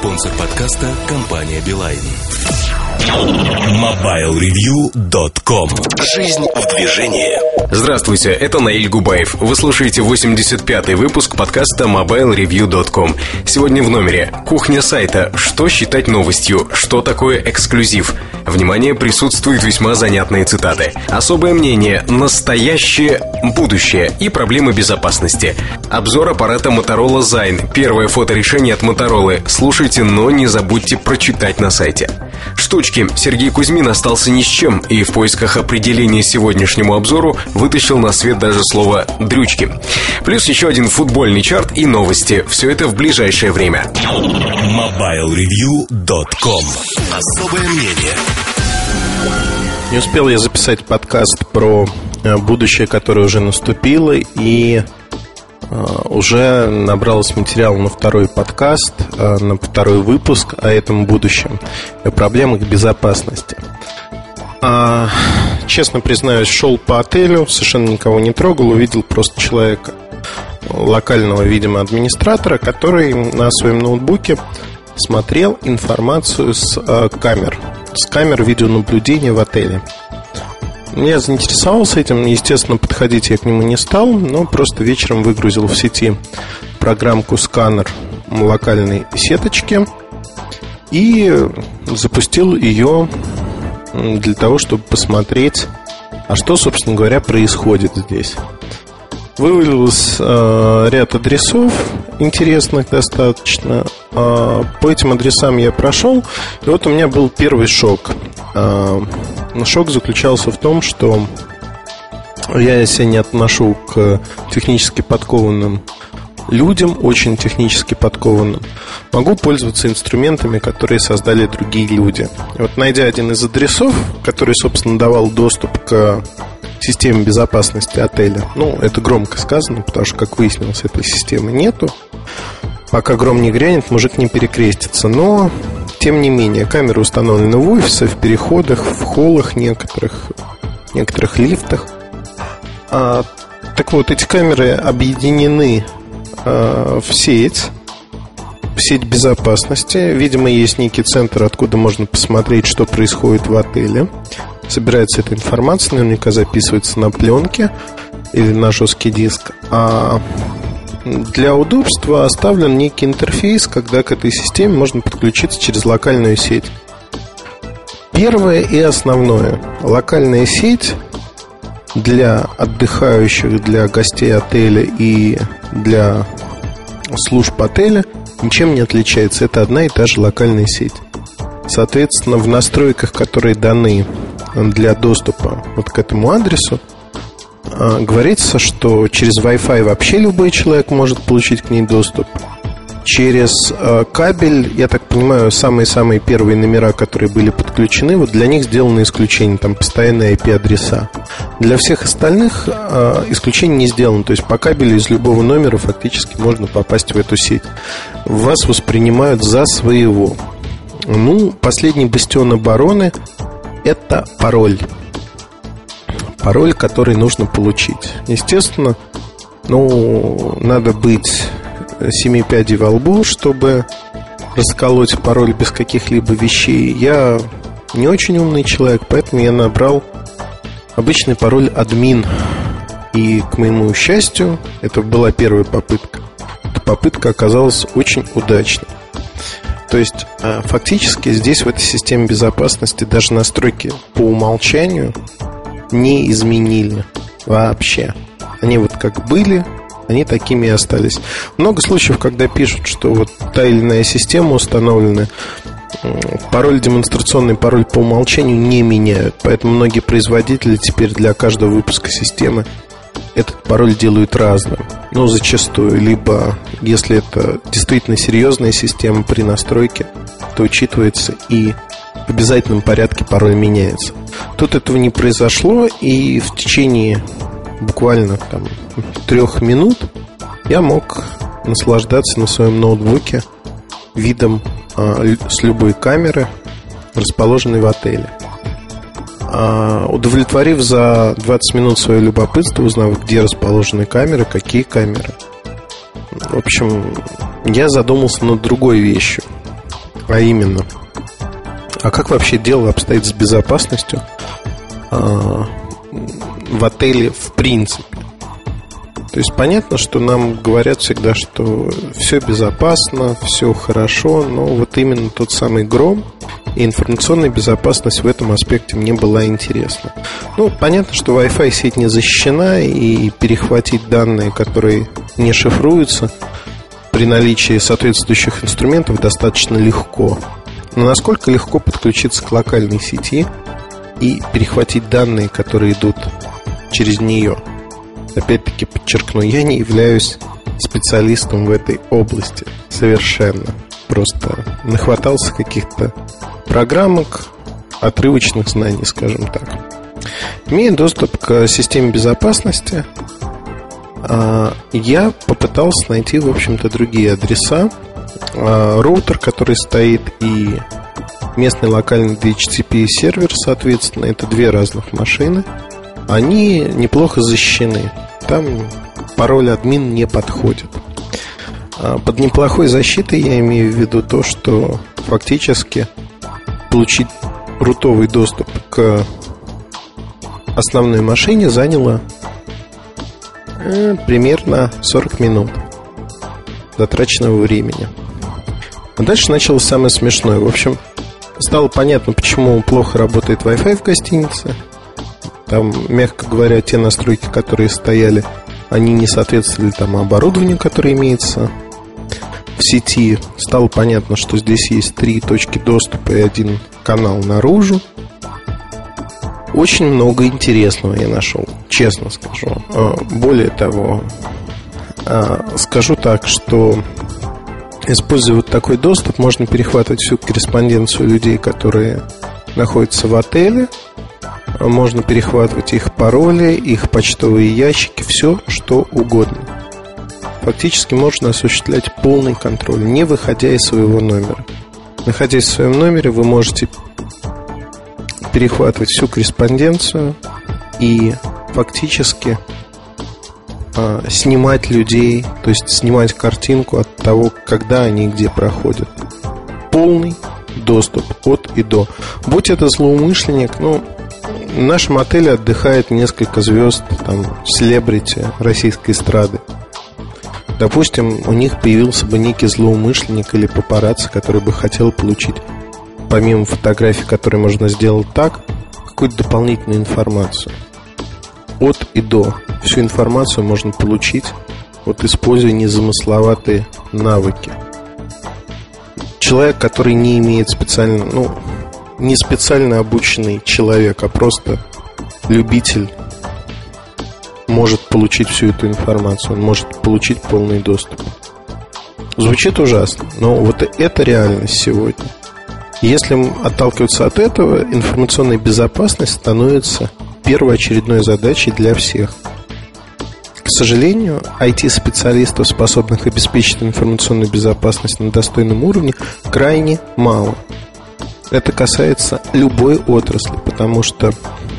Спонсор подкаста – компания «Билайн». MobileReview.com. Жизнь в движении. Здравствуйте, это Наиль Губаев. Вы слушаете 85-й выпуск подкаста MobileReview.com. Сегодня в номере кухня сайта. Что считать новостью? Что такое эксклюзив? Внимание, присутствуют весьма занятные цитаты. Особое мнение, настоящее, будущее и проблемы безопасности. Обзор аппарата Motorola Zine. Первое фоторешение от Motorola. Слушайте, но не забудьте прочитать на сайте. Штучки. Сергей Кузьмин остался ни с чем и в поисках определения сегодняшнему обзору вытащил на свет даже слово «дрючки». Плюс еще один футбольный чарт и новости. Все это в ближайшее время. MobileReview.com. Особое мнение. Не успел я записать подкаст про будущее, которое уже наступило, и уже набралось материал на второй подкаст, на второй выпуск о этом будущем, о проблемах безопасности. Честно признаюсь, шел по отелю, совершенно никого не трогал, увидел просто человека, локального, видимо, администратора, который на своем ноутбуке смотрел информацию с камер видеонаблюдения в отеле. Я заинтересовался этим, естественно, подходить я к нему не стал, но просто вечером выгрузил в сети программку сканер локальной сеточки и запустил ее для того, чтобы посмотреть, а что, собственно говоря, происходит здесь. Вывалилось ряд адресов интересных достаточно. По этим адресам я прошел, и вот у меня был первый шок. Шок заключался в том, что я себя не отношу к технически подкованным людям, очень технически подкованным. Могу пользоваться инструментами, которые создали другие люди. И вот, найдя один из адресов, который, собственно, давал доступ к системе безопасности отеля. Это громко сказано, потому что, как выяснилось, этой системы нету. Пока гром не грянет, мужик не перекрестится. Но, тем не менее, камеры установлены в офисах, в переходах, в холлах некоторых лифтах. Так вот, эти камеры объединены в сеть безопасности. Видимо, есть некий центр, откуда можно посмотреть, что происходит в отеле. Собирается эта информация, наверняка записывается на пленке или на жесткий диск. А для удобства оставлен некий интерфейс, когда к этой системе можно подключиться через локальную сеть. Первое и основное. Локальная сеть для отдыхающих, для гостей отеля и для служб отеля ничем не отличается. Это одна и та же локальная сеть. Соответственно, в настройках, которые даны для доступа вот к этому адресу, говорится, что через Wi-Fi вообще любой человек может получить к ней доступ. Через кабель, я так понимаю, самые-самые первые номера, которые были подключены, вот для них сделано исключение, там постоянные IP-адреса. Для всех остальных исключение не сделано. То есть по кабелю из любого номера фактически можно попасть в эту сеть. Вас воспринимают за своего. Последний бастион обороны – это пароль. Пароль, который нужно получить. Естественно, надо быть 7 пядей во лбу, чтобы расколоть пароль без каких-либо вещей. Я не очень умный человек, поэтому я набрал обычный пароль админ. И, к моему счастью, это была первая попытка. Эта попытка оказалась очень удачной. То есть, фактически здесь, в этой системе безопасности, даже настройки по умолчанию не изменили вообще. Они вот как были, они такими и остались. Много случаев, когда пишут, что вот та или иная система установлена, пароль, демонстрационный пароль по умолчанию не меняют. Поэтому многие производители теперь для каждого выпуска системы этот пароль делают разным. Зачастую. Либо, если это действительно серьезная система при настройке, то учитывается и в обязательном порядке пароль меняется. Тут этого не произошло, и в течение буквально 3 минут я мог наслаждаться на своем ноутбуке видом с любой камеры, расположенной в отеле. Удовлетворив за 20 минут свое любопытство, узнав, где расположены камеры, какие камеры, в общем, я задумался над другой вещью. А именно, а как вообще дело обстоит с безопасностью в отеле в принципе? То есть понятно, что нам говорят всегда, что все безопасно, все хорошо, но вот именно тот самый гром и информационная безопасность в этом аспекте мне была интересна. Ну, понятно, что Wi-Fi сеть не защищена, и перехватить данные, которые не шифруются, при наличии соответствующих инструментов достаточно легко. Но насколько легко подключиться к локальной сети и перехватить данные, которые идут через нее? Опять-таки подчеркну, я не являюсь специалистом в этой области совершенно. Просто нахватался каких-то программок, отрывочных знаний, скажем так. Имея доступ к системе безопасности, я попытался найти, в общем-то, другие адреса. Роутер, который стоит, и местный локальный DHCP сервер, соответственно, это две разных машины. Они неплохо защищены. Там пароль админ не подходит. Под неплохой защитой я имею в виду то, что фактически получить рутовый доступ к основной машине заняло примерно 40 минут затраченного времени. А дальше началось самое смешное. В общем, стало понятно, почему плохо работает Wi-Fi в гостинице. Там, мягко говоря, те настройки, которые стояли, они не соответствовали тому оборудованию, которое имеется в сети. Стало понятно, что здесь есть 3 точки доступа и 1 канал наружу. Очень много интересного я нашел, честно скажу. Более того, скажу так, что используя вот такой доступ, можно перехватывать всю корреспонденцию людей, которые находятся в отеле. Можно перехватывать их пароли, их почтовые ящики, все что угодно. Фактически можно осуществлять полный контроль, не выходя из своего номера. Находясь в своем номере, вы можете перехватывать всю корреспонденцию и фактически снимать людей, то есть снимать картинку от того, когда они где проходят. Полный доступ от и до. Будь это злоумышленник, в нашем отеле отдыхает несколько звезд, там, селебрити российской эстрады. Допустим, у них появился бы некий злоумышленник или папарацци, который бы хотел получить, помимо фотографий, которые можно сделать так, какую-то дополнительную информацию. От и до. Всю информацию можно получить, вот используя незамысловатые навыки. Человек, который не имеет не специально обученный человек, а просто любитель, может получить всю эту информацию. Он может получить полный доступ. Звучит ужасно, но вот это реальность сегодня. Если отталкиваться от этого, информационная безопасность становится первоочередной задачей для всех. К сожалению, IT-специалистов, способных обеспечить информационную безопасность на достойном уровне, крайне мало. Это касается любой отрасли, потому что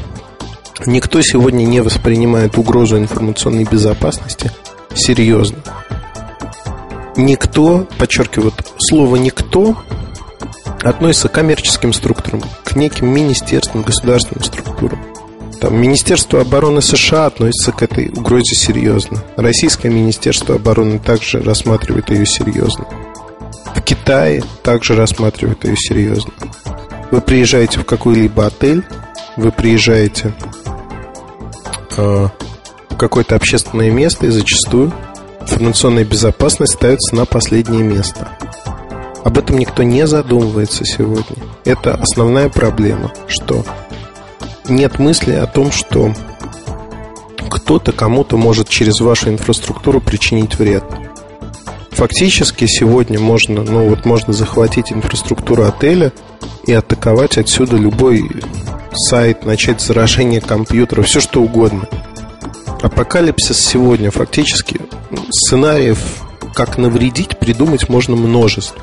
никто сегодня не воспринимает угрозу информационной безопасности серьезно. Никто, подчеркиваю, слово «никто» относится к коммерческим структурам, к неким министерствам, государственным структурам. Министерство обороны США относится к этой угрозе серьезно. Российское Министерство обороны также рассматривает ее серьезно. В Китае также рассматривают ее серьезно. Вы приезжаете в какой-либо отель, вы приезжаете в какое-то общественное место, и зачастую информационная безопасность ставится на последнее место. Об этом никто не задумывается сегодня. Это основная проблема, что нет мысли о том, что кто-то кому-то может через вашу инфраструктуру причинить вред. Фактически сегодня можно захватить инфраструктуру отеля и атаковать отсюда любой сайт, начать заражение компьютера, все что угодно. Апокалипсис сегодня фактически сценариев, как навредить, придумать можно множество.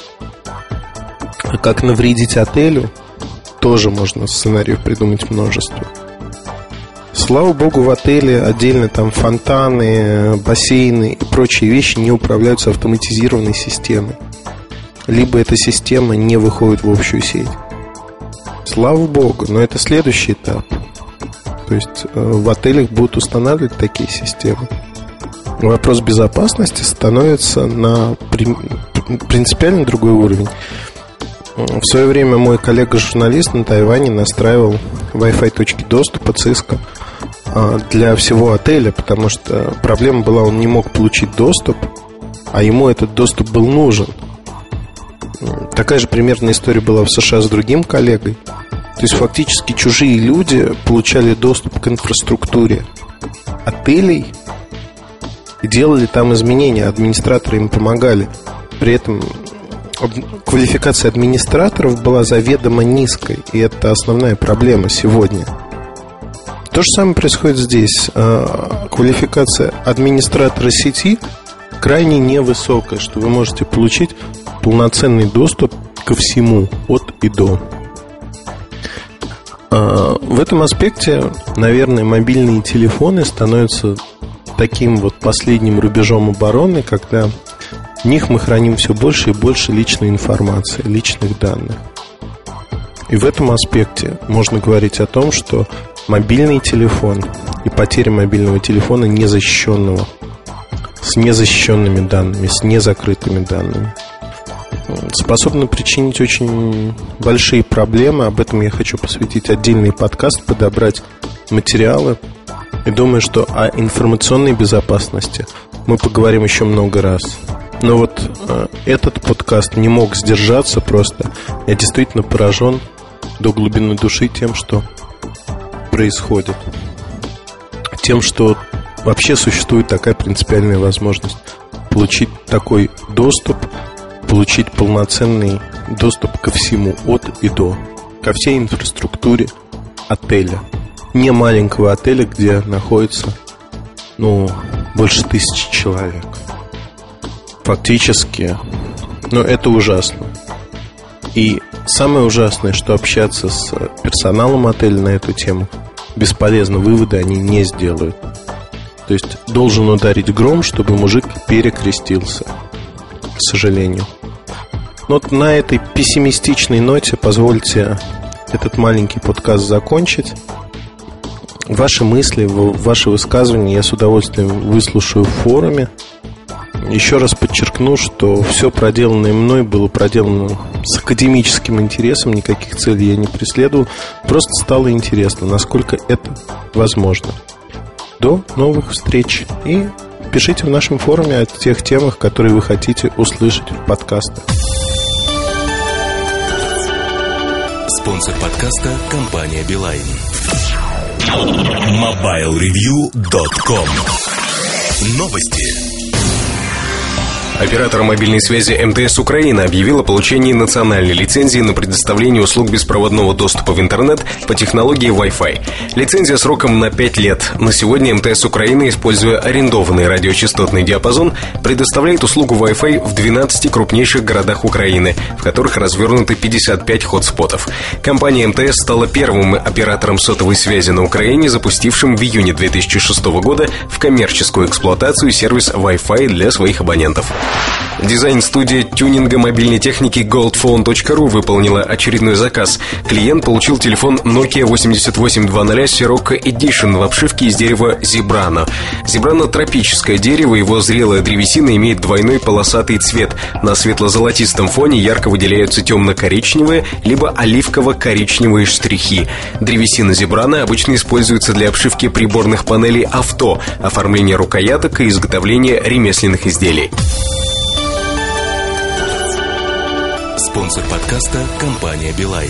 А как навредить отелю, тоже можно сценариев придумать множество. Слава богу, в отеле отдельно там фонтаны, бассейны и прочие вещи не управляются автоматизированной системой. либо эта система не выходит в общую сеть. Слава богу, но это следующий этап. То есть в отелях будут устанавливать такие системы. Вопрос безопасности становится на принципиально другой уровень. В свое время мой коллега-журналист на Тайване настраивал Wi-Fi точки доступа Cisco для всего отеля, потому что проблема была, он не мог получить доступ, а ему этот доступ был нужен. Такая же примерная история была в США с другим коллегой. То есть фактически чужие люди получали доступ к инфраструктуре отелей и делали там изменения, администраторы им помогали. При этом квалификация администраторов была заведомо низкой, и это основная проблема сегодня. То же самое происходит здесь. Квалификация администратора сети крайне невысокая, что вы можете получить полноценный доступ ко всему от и до. В этом аспекте, наверное, мобильные телефоны становятся таким вот последним рубежом обороны, когда в них мы храним все больше и больше личной информации, личных данных. И в этом аспекте можно говорить о том, что мобильный телефон и потеря мобильного телефона незащищенного, с незащищенными данными, с незакрытыми данными, способны причинить очень большие проблемы. Об этом я хочу посвятить отдельный подкаст, подобрать материалы. И думаю, что о информационной безопасности мы поговорим еще много раз. Но вот этот подкаст не мог сдержаться просто. Я действительно поражен до глубины души тем, что происходит. Тем, что вообще существует такая принципиальная возможность получить такой доступ, получить полноценный доступ ко всему от и до, ко всей инфраструктуре отеля. Не маленького отеля, где находится, больше 1000 человек. Фактически, это ужасно. И самое ужасное, что общаться с персоналом отеля на эту тему бесполезно, выводы они не сделают. То есть должен ударить гром, чтобы мужик перекрестился, к сожалению. Но вот на этой пессимистичной ноте позвольте этот маленький подкаст закончить. Ваши мысли, ваши высказывания я с удовольствием выслушаю в форуме. Еще раз подчеркну, что все проделанное мной было проделано с академическим интересом, никаких целей я не преследовал. Просто стало интересно, насколько это возможно. До новых встреч. И пишите в нашем форуме о тех темах, которые вы хотите услышать в подкастах. Спонсор подкаста – компания Билайн. MobileReview.com. Новости. Оператор мобильной связи МТС Украины объявил о получении национальной лицензии на предоставление услуг беспроводного доступа в интернет по технологии Wi-Fi. Лицензия сроком на 5 лет. На сегодня МТС Украины, используя арендованный радиочастотный диапазон, предоставляет услугу Wi-Fi в 12 крупнейших городах Украины, в которых развернуты 55 хотспотов. Компания МТС стала первым оператором сотовой связи на Украине, запустившим в июне 2006 года в коммерческую эксплуатацию сервис Wi-Fi для своих абонентов. Дизайн-студия тюнинга мобильной техники goldphone.ru выполнила очередной заказ. Клиент получил телефон Nokia 8800 Sirocco Edition в обшивке из дерева Zebrano. Zebrano — тропическое дерево, его зрелая древесина имеет двойной полосатый цвет. На светло-золотистом фоне ярко выделяются темно-коричневые либо оливково-коричневые штрихи. Древесина Zebrano обычно используется для обшивки приборных панелей авто, оформления рукояток и изготовления ремесленных изделий. Спонсор подкаста – компания Билайн.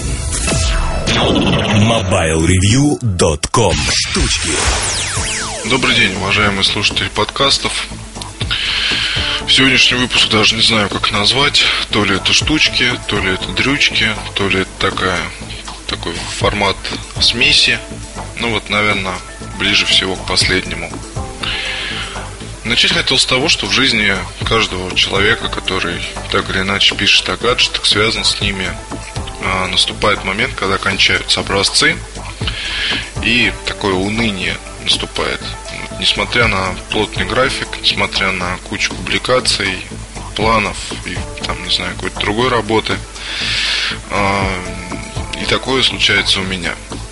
MobileReview.com. Штучки. Добрый день, уважаемые слушатели подкастов. Сегодняшний выпуск даже не знаю, как назвать. То ли это штучки, то ли это дрючки, то ли это такой формат смеси. Наверное, ближе всего к последнему. Начать хотел с того, что в жизни каждого человека, который так или иначе пишет о гаджетах, связан с ними, наступает момент, когда кончаются образцы, и такое уныние наступает. Несмотря на плотный график, несмотря на кучу публикаций, планов и там, не знаю, какой-то другой работы. И такое случается у меня.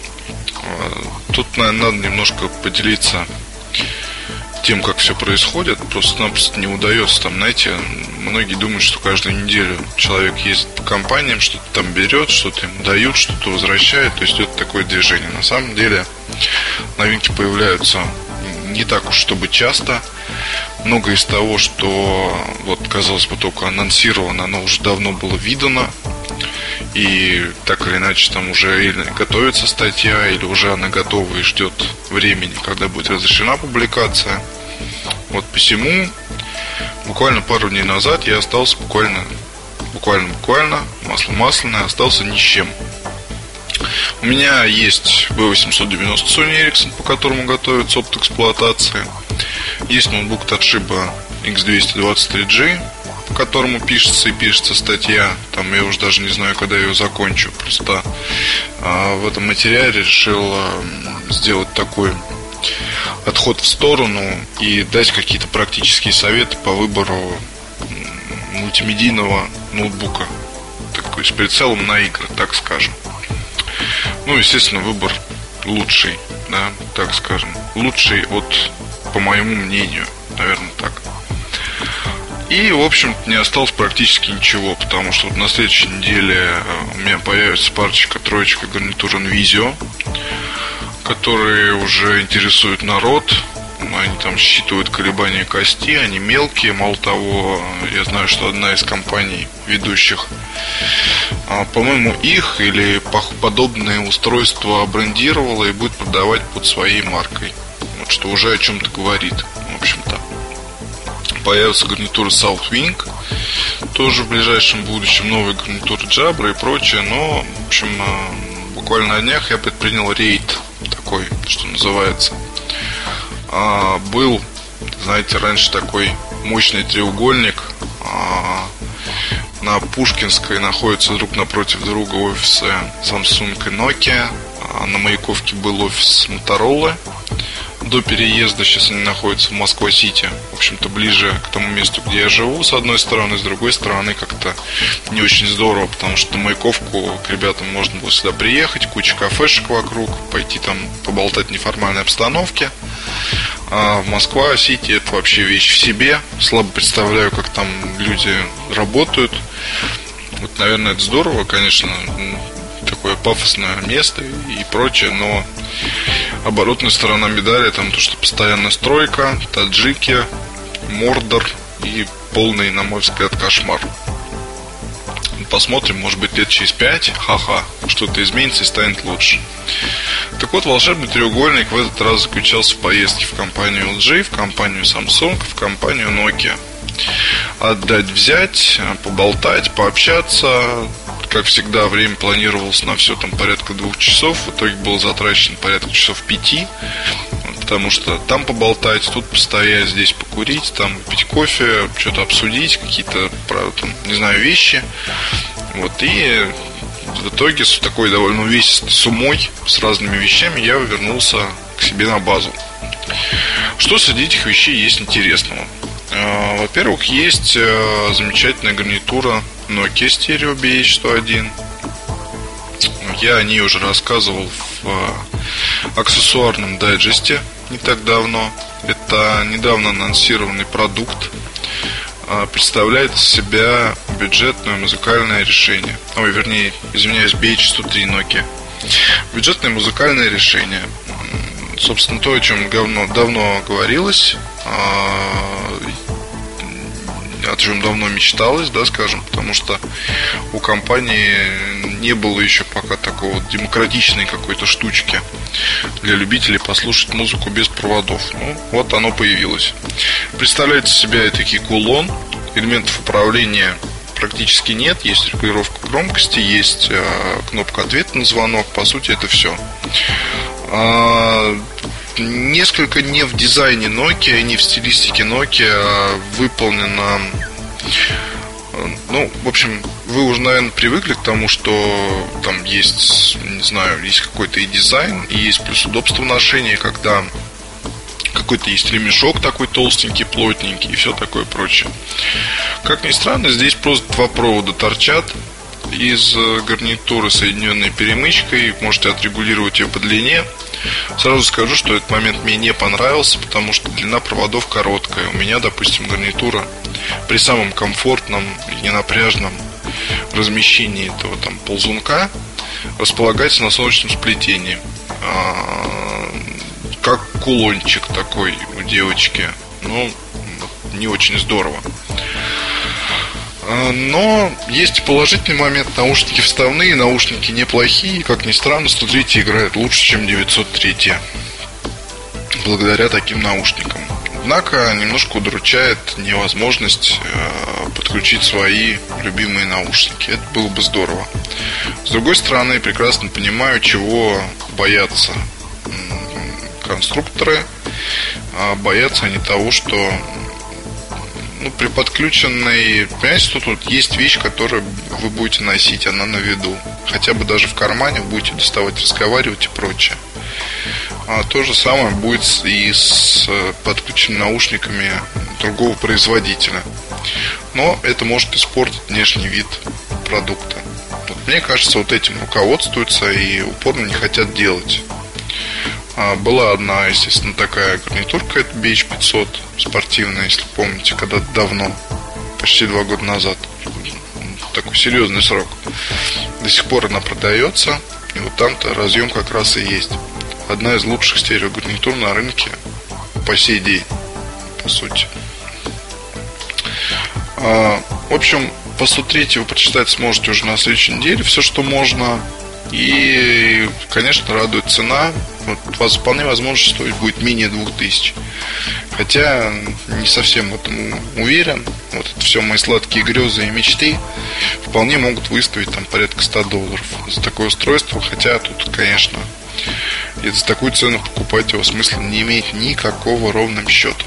Тут, наверное, надо немножко поделиться тем, как все происходит. Просто-напросто не удается. Там, знаете, многие думают, что каждую неделю человек ездит по компаниям, что-то там берет, что-то ему дают, что-то возвращает. То есть идет такое движение. На самом деле новинки появляются не так уж чтобы часто. Много из того, что вот, казалось бы, только анонсировано, оно уже давно было видано. И так или иначе там уже или готовится статья, или уже она готова и ждет времени, когда будет разрешена публикация. Вот посему буквально пару дней назад я остался буквально масло масляное, остался ни с чем. У меня есть B890 Sony Ericsson, по которому готовится опыт эксплуатации. Есть ноутбук Toshiba X223G, по которому пишется статья. Там я уже даже не знаю, когда я ее закончу. Просто в этом материале решил сделать такой отход в сторону и дать какие-то практические советы по выбору мультимедийного ноутбука, такой с прицелом на игры, так скажем. Ну, естественно, выбор лучший, да, так скажем. Лучший по моему мнению, наверное, так. И, в общем-то, не осталось практически ничего, потому что вот на следующей неделе у меня появится парочка-троечка гарнитур Invisio, которые уже интересуют народ. Они там считывают колебания кости, они мелкие. Мало того, я знаю, что одна из компаний ведущих, по-моему, их или подобные устройства брендировала и будет продавать под своей маркой. Вот что уже о чем-то говорит, в общем-то. Появятся гарнитуры Southwing тоже в ближайшем будущем, новые гарнитуры Jabra и прочее. Но, в общем, буквально на днях я предпринял рейд такой, что называется. Был, знаете, раньше такой мощный треугольник. На Пушкинской находятся друг напротив друга офисы Samsung и Nokia. На Маяковке был офис Motorola до переезда. Сейчас они находятся в Москва-Сити. В общем-то, ближе к тому месту, где я живу, с одной стороны. С другой стороны, как-то не очень здорово, потому что на Маяковку к ребятам можно было сюда приехать. Куча кафешек вокруг, пойти там поболтать в неформальной обстановке. А в Москва-Сити это вообще вещь в себе. Слабо представляю, как там люди работают. Вот, наверное, это здорово, конечно, такое пафосное место и прочее, но оборотная сторона медали там то, что постоянно стройка, таджики, мордор и полный, на мой взгляд, кошмар. Посмотрим, может быть, лет через 5, что-то изменится и станет лучше. Так вот, волшебный треугольник в этот раз заключался в поездке в компанию LG, в компанию Samsung, в компанию Nokia. Отдать, взять, поболтать, пообщаться. Как всегда, время планировалось на все там порядка 2 часов. В итоге было затрачено порядка часов 5. Потому что там поболтать, тут постоять, здесь покурить, там пить кофе, что-то обсудить, какие-то, там, не знаю, вещи. Вот, и в итоге с такой довольно увесистой суммой, с разными вещами, я вернулся к себе на базу. Что среди этих вещей есть интересного? Во-первых, есть замечательная гарнитура Nokia Stereo BH101. Я о ней уже рассказывал в аксессуарном дайджесте не так давно. Это недавно анонсированный продукт. Представляет из себя бюджетное музыкальное решение. BH103 Nokia. Бюджетное музыкальное решение. Собственно, то, о чем давно говорилось, о чем давно мечталось, да, скажем, потому что у компании не было еще пока такого демократичной какой-то штучки для любителей послушать музыку без проводов. Ну, вот оно появилось. Представляет из себя этакий кулон. Элементов управления практически нет. Есть регулировка громкости, есть кнопка ответа на звонок. По сути, это все. Несколько не в дизайне Nokia, не в стилистике Nokia выполнено. Ну, в общем, вы уже, наверное, привыкли к тому, что там есть, не знаю, есть какой-то и дизайн, и есть плюс удобство ношения, когда Какой-то есть ремешок такой толстенький, плотненький и все такое прочее. Как ни странно, здесь просто два провода торчат из гарнитуры, соединенной перемычкой. Можете отрегулировать ее по длине. Сразу скажу, что этот момент мне не понравился, потому что длина проводов короткая. У меня, допустим, гарнитура при самом комфортном и ненапряжном размещении этого там ползунка располагается на солнечном сплетении, как кулончик такой у девочки. Ну, не очень здорово. Но есть и положительный момент. Наушники вставные, наушники неплохие. Как ни странно, 103 играет лучше, чем 903, благодаря таким наушникам. Однако немножко удручает невозможность подключить свои любимые наушники. Это было бы здорово. С другой стороны, прекрасно понимаю, чего боятся конструкторы. Боятся они того, что при подключенной, понимаете, что тут есть вещь, которую вы будете носить, она на виду. Хотя бы даже в кармане будете доставать, разговаривать и прочее. То же самое будет и с подключенными наушниками другого производителя. Но это может испортить внешний вид продукта. Мне кажется, вот этим руководствуются и упорно не хотят делать. Была одна, естественно, такая гарнитурка, это BH500 спортивная, если помните, когда-то давно, почти 2 года назад. Такой серьезный срок. До сих пор она продается. И вот там-то разъем как раз и есть. Одна из лучших стереогарнитур на рынке по сей день, по сути. В общем, по 103 вы прочитать сможете уже на следующей неделе все, что можно. И, конечно, радует цена. Вот, вполне возможно, что стоить будет менее 2000. Хотя не совсем в этом уверен. Вот это все мои сладкие грезы и мечты вполне могут выставить там порядка $100 за такое устройство. Хотя тут, конечно, и за такую цену покупать его смысла не имеет никакого ровным счетом.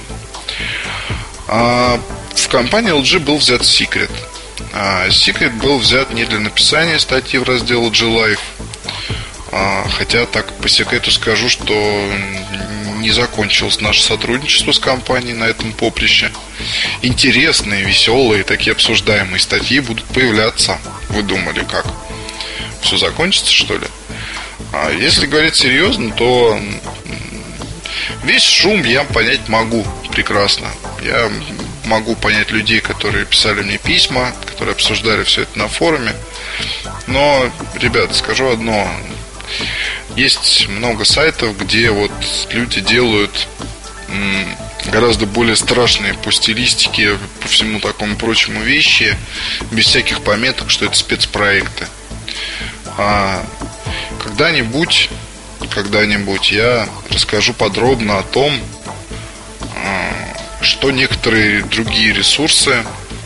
В компании LG был взят Secret. Secret был взят не для написания статьи в раздел LG Life. Хотя так по секрету скажу, что не закончилось наше сотрудничество с компанией на этом поприще. Интересные, веселые, такие обсуждаемые статьи будут появляться. Вы думали, как? Все закончится, что ли? Если говорить серьезно, то весь шум я понять могу прекрасно. Я могу понять людей, которые писали мне письма, которые обсуждали все это на форуме. Но, ребят, скажу одно. Есть много сайтов, где вот люди делают гораздо более страшные по стилистике, по всему такому прочему вещи, без всяких пометок, что это спецпроекты. Когда-нибудь я расскажу подробно о том, что некоторые другие ресурсы,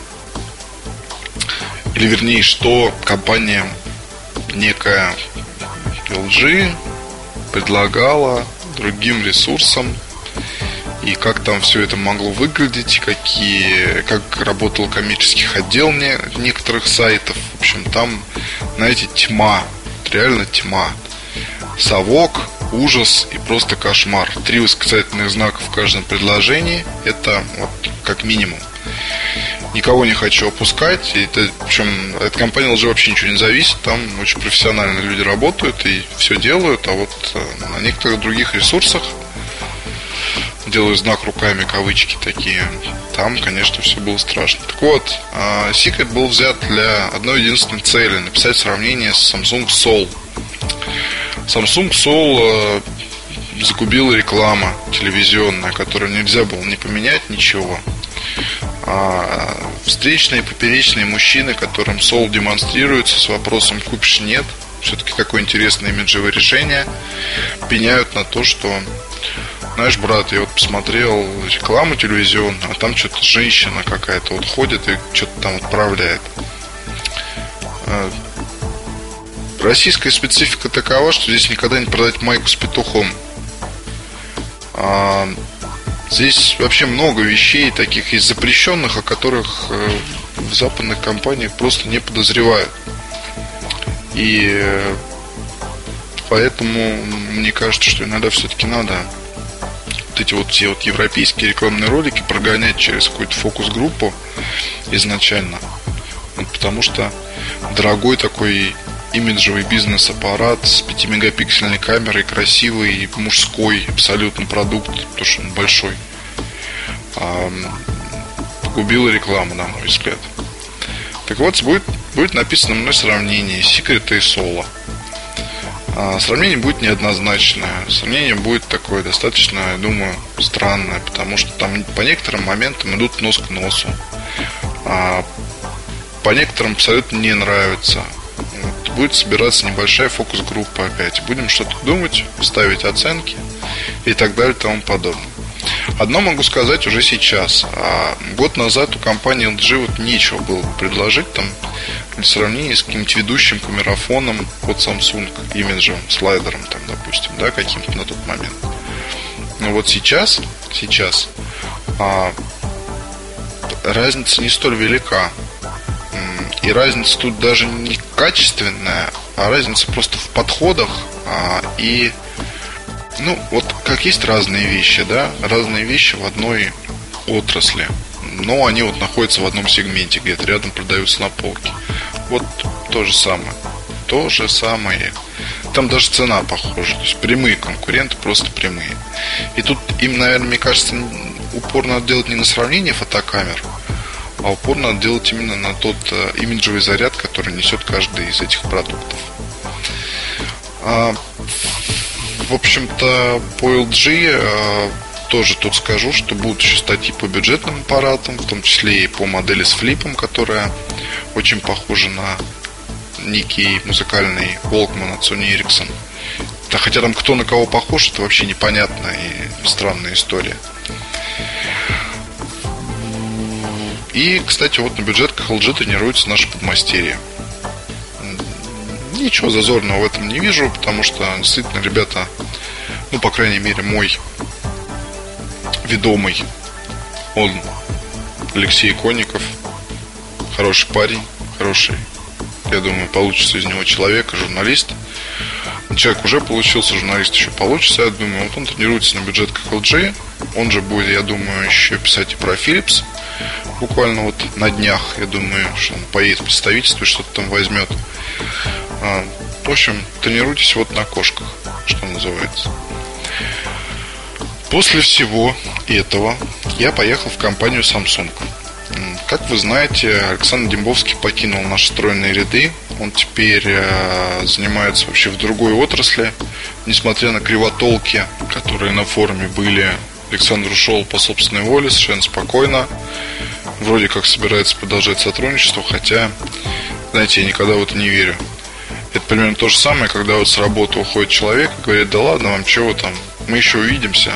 или вернее, что компания некая LG предлагала другим ресурсам, и как там все это могло выглядеть, как работал коммерческий отдел некоторых сайтов. В общем, там, знаете, тьма, реально тьма. Совок, ужас и просто кошмар. 3 восклицательных знака в каждом предложении. Это вот как минимум. Никого не хочу опускать. Причем от компании LG вообще ничего не зависит. Там очень профессиональные люди работают и все делают. А вот на некоторых других ресурсах, делаю знак руками, кавычки такие, там, конечно, все было страшно. Так вот, Secret был взят для одной единственной цели: написать сравнение с Samsung Soul. Samsung Soul загубила реклама телевизионная, которую нельзя было не поменять, ничего. Встречные, поперечные мужчины, которым Soul демонстрируется с вопросом «купишь?» «нет». Все-таки такое интересное имиджевое решение. Пеняют на то, что, знаешь, брат, я вот посмотрел рекламу телевизионную, а там что-то женщина какая-то вот ходит и что-то там отправляет. Российская специфика такова, что здесь никогда не продать майку с петухом. Здесь вообще много вещей таких есть запрещенных, о которых в западных компаниях просто не подозревают. И поэтому мне кажется, что иногда все-таки надо эти вот все вот европейские рекламные ролики прогонять через какую-то фокус-группу изначально. Потому что дорогой такой имиджевый бизнес-аппарат с 5-мегапиксельной камерой, красивый, мужской абсолютно продукт, потому что он большой, погубила рекламу, на мой взгляд. Так вот, будет написано мной сравнение Секрета и Соло. Сравнение будет неоднозначное. Сравнение будет такое достаточно, я думаю, странное, потому что там по некоторым моментам идут нос к носу, а по некоторым абсолютно не нравится. Вот, будет собираться небольшая фокус-группа опять. Будем что-то думать, ставить оценки и так далее и тому подобное. Одно могу сказать уже сейчас. Год назад у компании LG вот нечего было предложить там для сравнения с каким-нибудь ведущим камерафоном от Samsung, имиджевым, слайдером там, допустим, да, каким-то на тот момент. Но вот сейчас разница не столь велика. И разница тут даже не качественная, а разница просто в подходах и... Ну, вот как есть разные вещи, да, разные вещи в одной отрасли, но они вот находятся в одном сегменте, где-то рядом продаются на полке. Вот то же самое. Там даже цена похожа, то есть прямые конкуренты, просто прямые. И тут им, наверное, мне кажется, упор надо делать не на сравнение фотокамер, а упор надо делать именно на тот имиджевый заряд, который несет каждый из этих продуктов. В общем-то, по LG тоже тут скажу, что будут еще статьи по бюджетным аппаратам, в том числе и по модели с флипом, которая очень похожа на некий музыкальный Walkman от Sony Ericsson. Да, хотя там кто на кого похож, это вообще непонятная и странная история. И, кстати, вот на бюджетках LG тренируются наши подмастерья. Ничего зазорного в этом не вижу, потому что действительно ребята, ну, по крайней мере, мой ведомый, он, Алексей Конников, хороший парень, хороший, я думаю, получится из него человек, журналист. Человек уже получился, журналист еще получится, я думаю. Вот он тренируется на бюджетках LG. Он же будет, я думаю, еще писать и про Philips. Буквально вот на днях, я думаю, что он поедет в представительство и что-то там возьмет. В общем, тренируйтесь вот на кошках, что называется. После всего этого я поехал в компанию Samsung. Как вы знаете, Александр Дембовский покинул наши стройные ряды. Он теперь занимается вообще в другой отрасли. Несмотря на кривотолки, которые на форуме были, Александр ушел по собственной воле, совершенно спокойно. Вроде как собирается продолжать сотрудничество, хотя, знаете, я никогда в это не верю. Это примерно то же самое, когда вот с работы уходит человек и говорит: да ладно вам, чего там, мы еще увидимся.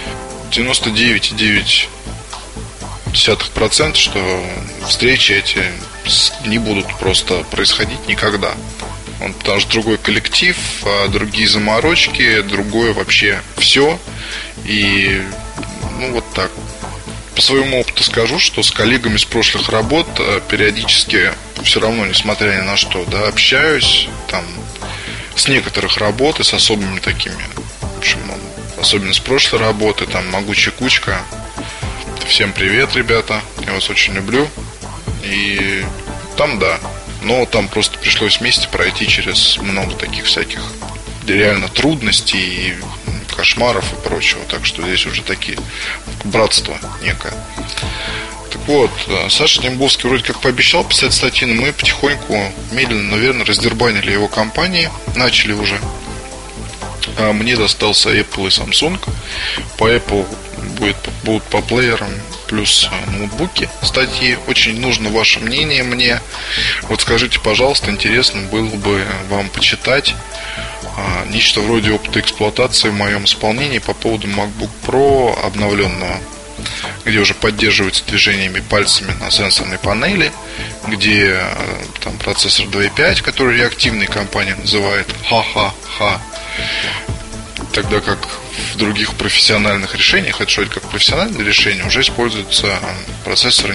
99,9%, что встречи эти не будут просто происходить никогда. Потому что другой коллектив, другие заморочки, другое вообще все. И ну вот так. По своему опыту скажу, что с коллегами с прошлых работ периодически все равно, несмотря ни на что, да, общаюсь там с некоторых работ и с особыми такими. В общем, особенно с прошлой работы, там Могучая Кучка. Всем привет, ребята, я вас очень люблю. И там да, но там просто пришлось вместе пройти через много таких всяких реально трудностей и кошмаров и прочего. Так что здесь уже такие братство некое. Так вот, Саша Дембовский вроде как пообещал писать статьи, но мы потихоньку, медленно, наверное, раздербанили его компании. Начали уже. Мне достался Apple и Samsung. По Apple будут по плеерам плюс ноутбуки статьи. Очень нужно ваше мнение мне. Вот скажите, пожалуйста, интересно было бы вам почитать нечто вроде опыта эксплуатации в моем исполнении по поводу MacBook Pro обновленного, где уже поддерживается движениями пальцами на сенсорной панели, где там процессор 2.5, который реактивный компания называет ха-ха-ха, тогда как в других профессиональных решениях, это что, это как профессиональное решение, уже используется процессор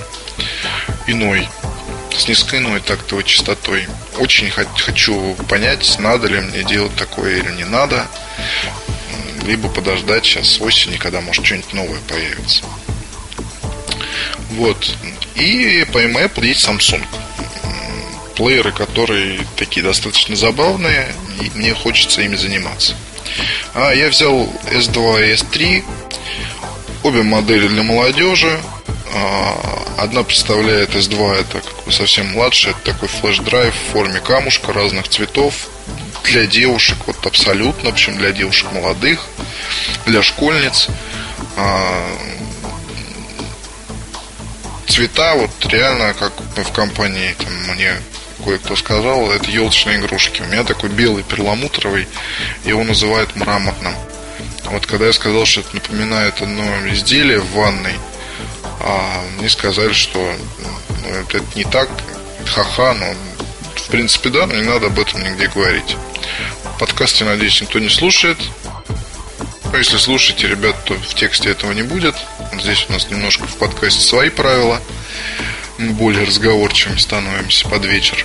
с низкоиной тактовой частотой. Очень хочу понять, надо ли мне делать такое или не надо. либо подождать сейчас с осени, когда может что-нибудь новое появится. Вот. И помимо Apple есть Samsung. Плееры, которые такие достаточно забавные, и мне хочется ими заниматься. Я взял S2 и S3. Обе модели для молодежи. Одна представляет S2, это как бы совсем младший, это такой флеш-драйв в форме камушка разных цветов. Для девушек, вот абсолютно, в общем, для девушек молодых, для школьниц. Цвета, вот реально, как в компании там, мне кое-кто сказал, это елочные игрушки. У меня такой белый перламутровый, его называют мраморным. Вот когда я сказал, что это напоминает одно изделие в ванной, мне сказали, что это не так, ха-ха, но в принципе да, но не надо об этом нигде говорить. В подкасте, надеюсь, никто не слушает. Если слушаете, ребят, то в тексте этого не будет. Здесь у нас немножко в подкасте свои правила. Мы более разговорчивыми становимся под вечер.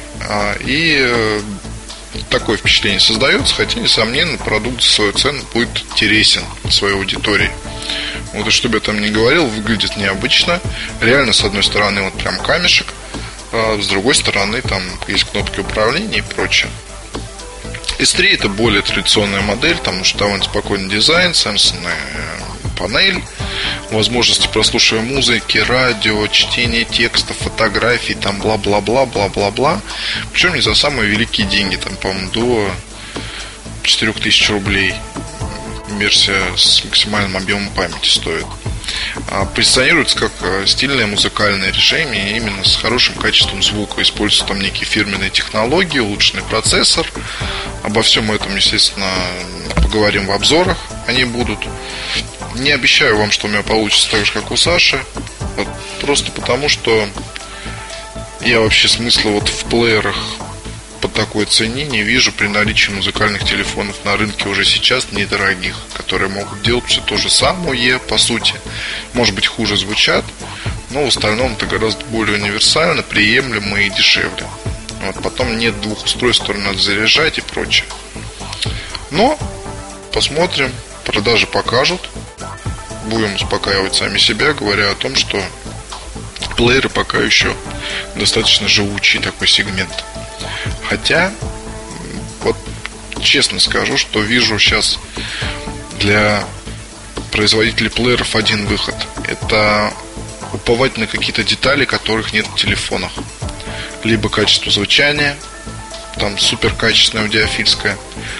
И такое впечатление создается. Хотя, несомненно, продукт за свою цену будет интересен своей аудитории. Вот и чтобы я там ни говорил, выглядит необычно. Реально, с одной стороны, вот прям камешек, а с другой стороны, там есть кнопки управления и прочее. S3 это более традиционная модель, потому что довольно спокойный дизайн, сенсорная панель, возможности прослушивания музыки, радио, чтения текстов, фотографий, там бла-бла-бла, бла-бла-бла. Причем не за самые великие деньги, там, по-моему, до 4000 рублей. Версия с максимальным объемом памяти стоит. Позиционируется как стильное музыкальное решение, именно с хорошим качеством звука. Используются там некие фирменные технологии, улучшенный процессор. Обо всем этом, естественно, поговорим в обзорах. Они будут. Не обещаю вам, что у меня получится так же, как у Саши. Вот, просто потому, что я вообще смысла вот в плеерах по такой цене не вижу при наличии музыкальных телефонов на рынке уже сейчас недорогих, которые могут делать все то же самое, по сути. Может быть, хуже звучат, но в остальном это гораздо более универсально, приемлемо и дешевле. Вот, потом нет двух устройств, которые надо заряжать и прочее. Но посмотрим, продажи покажут. Будем успокаивать сами себя, говоря о том, что плееры пока еще достаточно живучий такой сегмент. Хотя, вот честно скажу, что вижу сейчас для производителей плееров один выход. Это уповать на какие-то детали, которых нет в телефонах. Либо качество звучания, там супер качественное аудиофильское,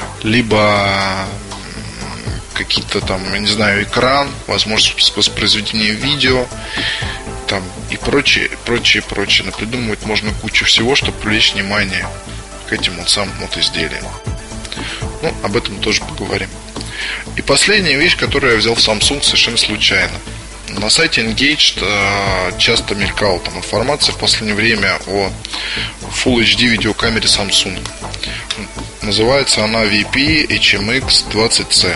либо какие-то там, я не знаю, экран, возможность воспроизведения видео, там и прочее. Напридумывать можно кучу всего, чтобы привлечь внимание к этим вот самым вот изделиям. Ну, об этом тоже поговорим. И последняя вещь, которую я взял в Samsung совершенно случайно. На сайте Engaged часто мелькала там информация в последнее время о Full HD видеокамере Samsung. Называется она VP HMX 20C.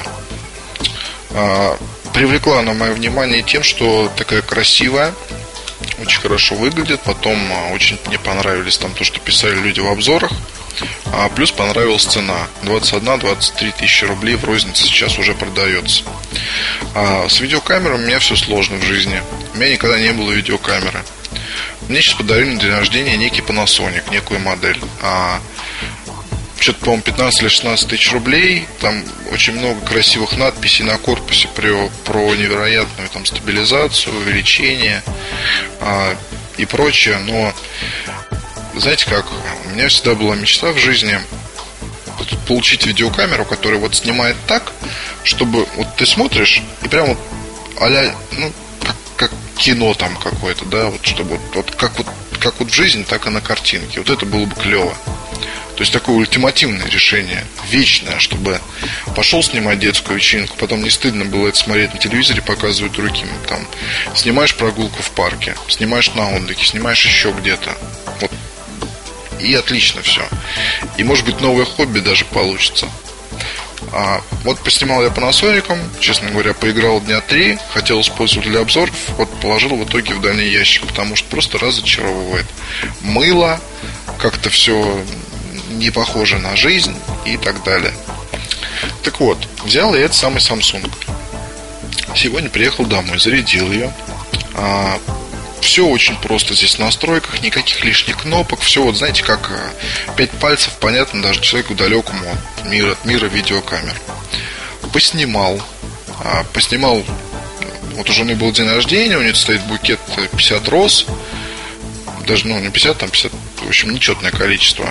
Привлекла она мое внимание тем, что такая красивая, очень хорошо выглядит. Потом очень мне понравились там то, что писали люди в обзорах. Плюс понравилась цена. 21-23 тысячи рублей в рознице сейчас уже продается. С видеокамерой у меня все сложно в жизни. У меня никогда не было видеокамеры. Мне сейчас подарили на день рождения некий Panasonic, некую модель. Что-то, по-моему, 15 или 16 тысяч рублей. Там очень много красивых надписей на корпусе про невероятную там стабилизацию, увеличение и прочее. Но знаете как, у меня всегда была мечта в жизни получить видеокамеру, которая вот снимает так, чтобы вот ты смотришь и прям вот а-ля, ну, как кино там какое-то, да, вот чтобы вот как вот в жизни, так и на картинке. Вот это было бы клево. То есть такое ультимативное решение, вечное, чтобы пошел снимать детскую вечеринку, потом не стыдно было это смотреть на телевизоре, показывают другим. Там снимаешь прогулку в парке, снимаешь на отдыхе, снимаешь еще где-то. Вот. И отлично все. И может быть новое хобби даже получится. Вот поснимал я Panasonic, честно говоря, поиграл дня 3, хотел использовать для обзоров, вот положил в итоге в дальний ящик, потому что просто разочаровывает. Мыло, как-то все не похоже на жизнь и так далее. Так вот, взял я этот самый Samsung. Сегодня приехал домой, зарядил ее. Все очень просто здесь в настройках, никаких лишних кнопок. Все, вот знаете, как 5 пальцев, понятно даже человеку далекому от мира видеокамер. Поснимал. Вот у жены был день рождения, у нее стоит букет 50 роз. Даже, не 50, там 50, в общем, нечетное количество.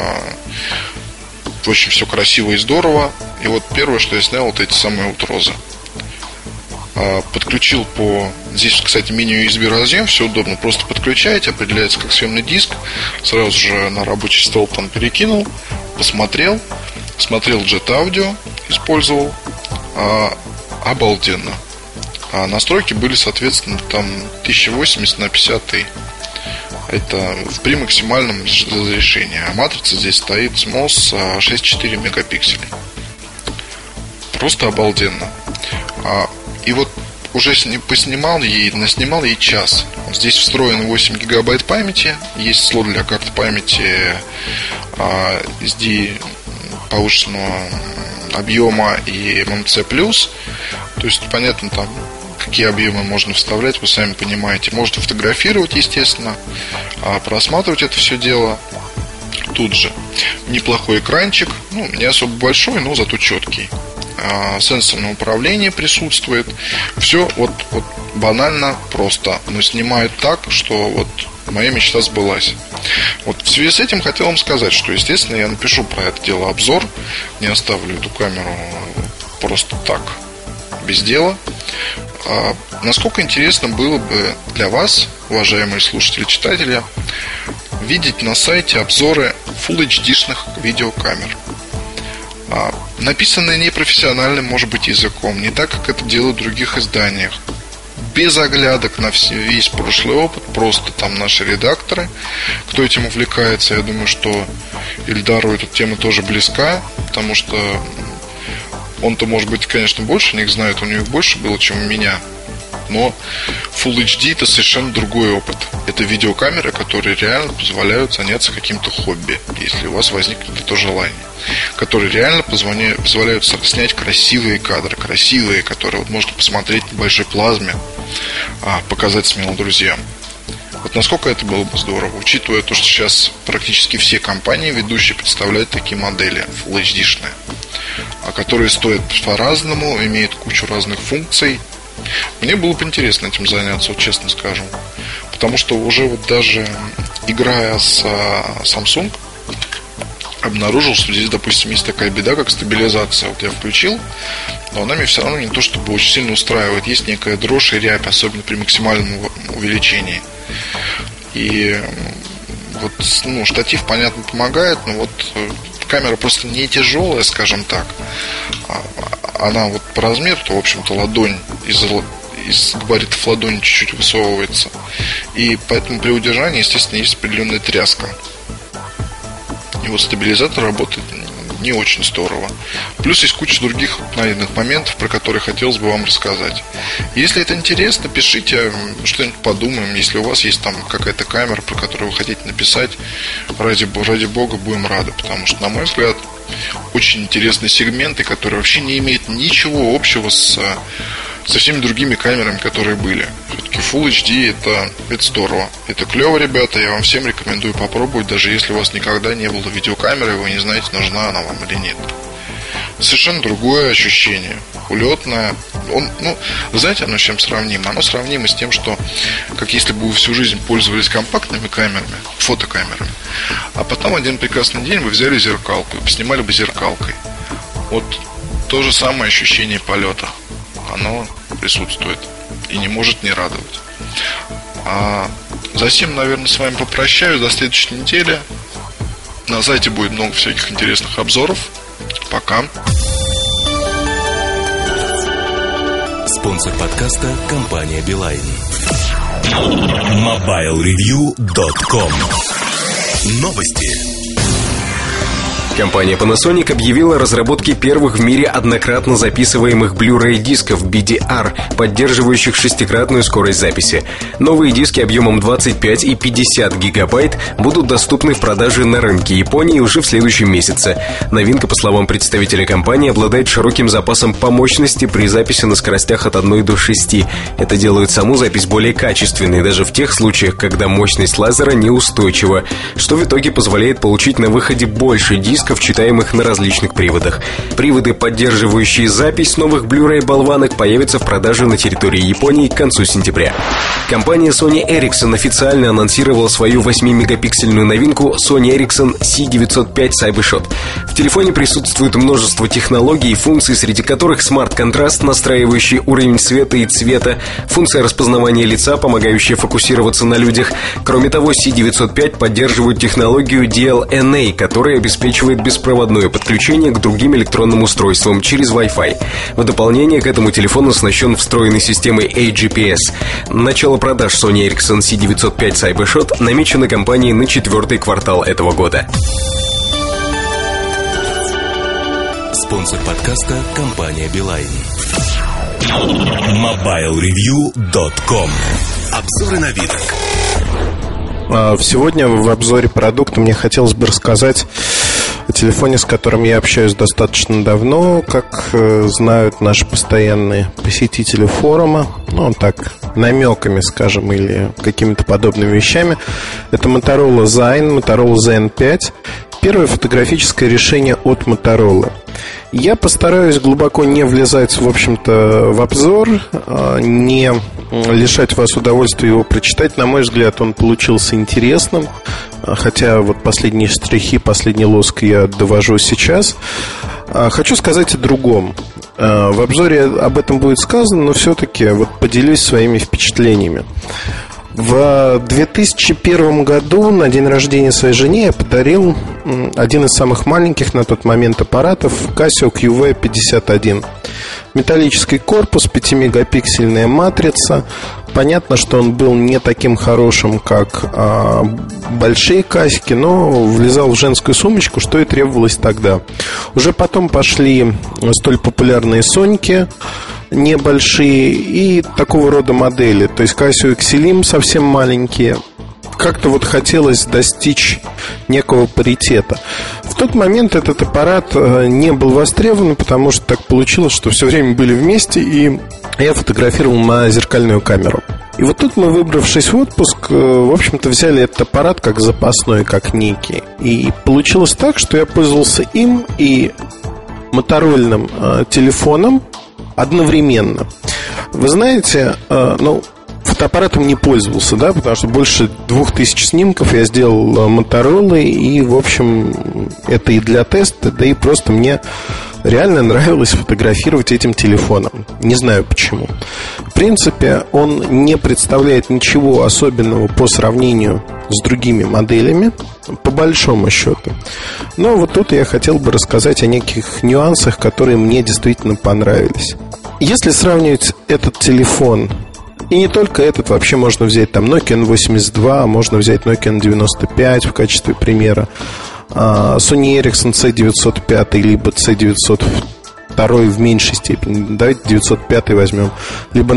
Очень все красиво и здорово. И вот первое, что я снял, вот эти самые вот розы. Подключил Здесь, кстати, мини-USB разъем, все удобно. Просто подключаете, определяется как съемный диск. Сразу же на рабочий стол там перекинул. Посмотрел. Смотрел Jet Audio, использовал. Обалденно. Настройки были, соответственно, там 1080 на 50. Это при максимальном разрешении. А матрица здесь стоит SMOS 6,4 мегапикселей. Просто обалденно. И вот уже наснимал ей час. Здесь встроен 8 гигабайт памяти. Есть слот для карты памяти SD повышенного объема и MMC+. То есть, понятно, там какие объемы можно вставлять, вы сами понимаете. Можно фотографировать, естественно, просматривать это все дело тут же. Неплохой экранчик, не особо большой, но зато четкий. Сенсорное управление присутствует. Все вот банально просто. Но снимают так, что вот моя мечта сбылась. Вот в связи с этим хотел вам сказать, что, естественно, я напишу про это дело обзор. Не оставлю эту камеру просто так, без дела. Насколько интересно было бы для вас, уважаемые слушатели, читатели, видеть на сайте обзоры Full HD-шных видеокамер. Написанные непрофессиональным, может быть, языком, не так, как это делают в других изданиях. Без оглядок на весь прошлый опыт. Просто там наши редакторы, кто этим увлекается. Я думаю, что Ильдару эта тема тоже близка, потому что он-то, может быть, конечно, больше них знает, у него больше было, чем у меня. Но Full HD это совершенно другой опыт. Это видеокамеры, которые реально позволяют заняться каким-то хобби, если у вас возникнет это желание. Которые реально позволяют снять красивые кадры, которые вот можно посмотреть на большой плазме, показать смело друзьям. Вот насколько это было бы здорово, учитывая то, что сейчас практически все компании ведущие представляют такие модели Full HD-шные, которые стоят по-разному, имеют кучу разных функций. Мне было бы интересно этим заняться, вот честно скажу. Потому что уже вот даже играя с Samsung, обнаружил, что здесь, допустим, есть такая беда, как стабилизация. Вот я включил, но она меня все равно не то чтобы очень сильно устраивает. Есть некая дрожь и рябь, особенно при максимальном увеличении. И вот, штатив, понятно, помогает, но вот камера просто не тяжелая, скажем так. Она вот по размеру-то, в общем-то, ладонь из габаритов ладони чуть-чуть высовывается. И поэтому при удержании, естественно, есть определенная тряска. И вот стабилизатор работает не очень здорово. Плюс есть куча других найденных моментов, про которые хотелось бы вам рассказать. Если это интересно, пишите, что-нибудь подумаем. Если у вас есть там какая-то камера, про которую вы хотите написать, ради бога, будем рады. Потому что, на мой взгляд, очень интересный сегмент, и который вообще не имеет ничего общего со всеми другими камерами, которые были. Все-таки Full HD это здорово. Это клево, ребята. Я вам всем рекомендую попробовать, даже если у вас никогда не было видеокамеры, и вы не знаете, нужна она вам или нет. Совершенно другое ощущение. Улетное. Знаете, оно с чем сравнимо? Оно сравнимо с тем, что как если бы вы всю жизнь пользовались компактными камерами, фотокамерами, а потом один прекрасный день вы взяли зеркалку и поснимали бы зеркалкой. Вот то же самое ощущение полета. Оно присутствует и не может не радовать. Затем, наверное, с вами попрощаюсь до следующей недели. На сайте будет много всяких интересных обзоров. Пока. Спонсор подкаста – компания Билайн. MobileReview.com. Новости. Компания Panasonic объявила о разработке первых в мире однократно записываемых Blu-ray дисков BDR, поддерживающих шестикратную скорость записи. Новые диски объемом 25 и 50 гигабайт будут доступны в продаже на рынке Японии уже в следующем месяце. Новинка, по словам представителя компании, обладает широким запасом по мощности при записи на скоростях от 1 до 6. Это делает саму запись более качественной, даже в тех случаях, когда мощность лазера неустойчива, что в итоге позволяет получить на выходе больше дисков, читаемых на различных приводах. Приводы, поддерживающие запись новых Blu-ray болванок, появятся в продаже на территории Японии к концу сентября. Компания Sony Ericsson официально анонсировала свою 8-мегапиксельную новинку Sony Ericsson C905 CyberShot. В телефоне присутствует множество технологий и функций, среди которых смарт-контраст, настраивающий уровень света и цвета, функция распознавания лица, помогающая фокусироваться на людях. Кроме того, C905 поддерживает технологию DLNA, которая обеспечивает беспроводное подключение к другим электронным устройствам через Wi-Fi. В дополнение к этому телефон оснащен встроенной системой AGPS. Начало продаж Sony Ericsson C905 CyberShot намечено компанией на 4-й квартал этого года. Спонсор подкаста — компания Билайн. MobileReview.com. Обзоры новинок. Сегодня в обзоре продукта мне хотелось бы рассказать о телефоне, с которым я общаюсь достаточно давно, как знают наши постоянные посетители форума, ну так, намеками, скажем, или какими-то подобными вещами. Это Motorola Zen 5. Первое фотографическое решение от Motorola. Я постараюсь глубоко не влезать, в общем-то, в обзор, не лишать вас удовольствия его прочитать. На мой взгляд, он получился интересным, хотя вот последние штрихи, последний лоск я довожу сейчас. Хочу сказать о другом. В обзоре об этом будет сказано, но все-таки вот поделюсь своими впечатлениями. В 2001 году на день рождения своей жене я подарил один из самых маленьких на тот момент аппаратов Casio QV51. Металлический корпус, 5-мегапиксельная матрица. Понятно, что он был не таким хорошим, как большие касики, но влезал в женскую сумочку, что и требовалось тогда. Уже потом пошли столь популярные Соньки небольшие и такого рода модели. То есть Casio Exelim совсем маленькие. Как-то вот хотелось достичь некого паритета. В тот момент этот аппарат не был востребован, потому что так получилось, что все время были вместе, и я фотографировал на зеркальную камеру. И вот тут мы, выбравшись в отпуск, в общем-то, взяли этот аппарат как запасной, как некий. И получилось так, что я пользовался им и моторольным телефоном одновременно. Вы знаете, фотоаппаратом не пользовался, да, потому что больше 2000 снимков я сделал Motorola, и, в общем, это и для теста, да и просто мне реально нравилось фотографировать этим телефоном. Не знаю почему. В принципе, он не представляет ничего особенного по сравнению с другими моделями, по большому счету. Но вот тут я хотел бы рассказать о неких нюансах, которые мне действительно понравились. Если сравнивать этот телефон, и не только этот, вообще можно взять там Nokia N82, можно взять Nokia N95 в качестве примера, Sony Ericsson C905 либо C902 в меньшей степени. Давайте 905 возьмем. Либо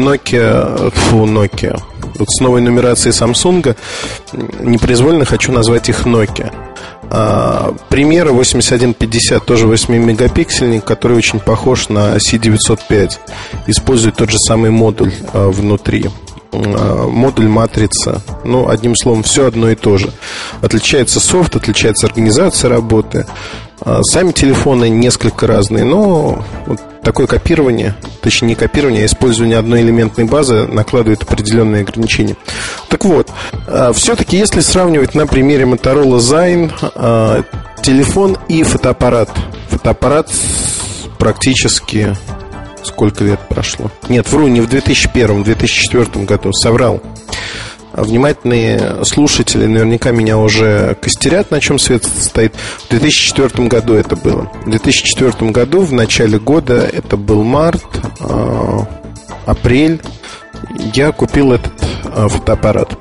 Nokia. Вот с новой нумерацией Samsung непроизвольно хочу назвать их Nokia. Примеры 8150, тоже 8-мегапиксельник, который очень похож на C905. Использует тот же самый модуль внутри. Модуль, матрица. Ну, одним словом, все одно и то же. Отличается софт, отличается организация работы. Сами телефоны несколько разные, но вот такое копирование, точнее не копирование, а использование одной элементной базы накладывает определенные ограничения. Так вот, все-таки если сравнивать на примере Motorola Zen, телефон и фотоаппарат. Фотоаппарат практически... Сколько лет прошло? Нет, вру, не в 2001, в 2004 году. Соврал. Внимательные слушатели наверняка меня уже костерят, на чем свет стоит. В 2004 году это было. В 2004 году, в начале года, это был март, апрель, я купил этот фотоаппарат.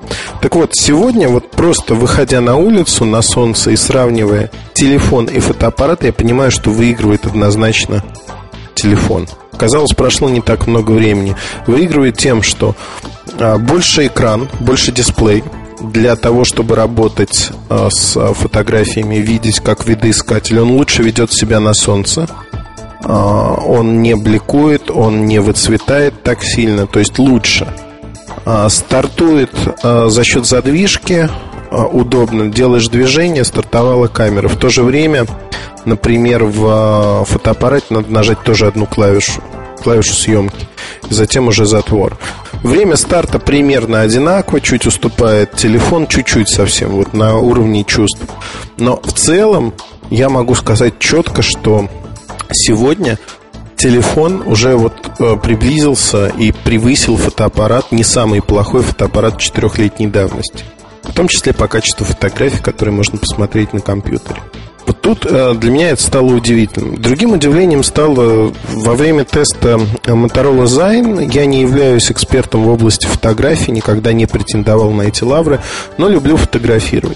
Так вот, сегодня вот просто выходя на улицу на солнце и сравнивая телефон и фотоаппарат, я понимаю, что выигрывает однозначно телефон. Казалось, прошло не так много времени. Выигрывает тем, что больше экран, больше дисплей. Для того, чтобы работать с фотографиями, видеть как видоискатель, он лучше ведет себя на солнце. Он не бликует, он не выцветает так сильно, то есть лучше. Стартует за счет задвижки, удобно. Делаешь движение, стартовала камера. В то же время, например, в фотоаппарате надо нажать тоже одну клавишу съемки, и затем уже затвор. Время старта примерно одинаково, чуть уступает телефон, чуть-чуть совсем, вот на уровне чувств. Но в целом я могу сказать четко, что сегодня телефон уже вот приблизился и превысил фотоаппарат, не самый плохой фотоаппарат 4-летней давности. В том числе по качеству фотографий, которые можно посмотреть на компьютере. Вот тут для меня это стало удивительным. Другим удивлением стало во время теста Motorola Zine. Я не являюсь экспертом в области фотографии, никогда не претендовал на эти лавры, но люблю фотографировать.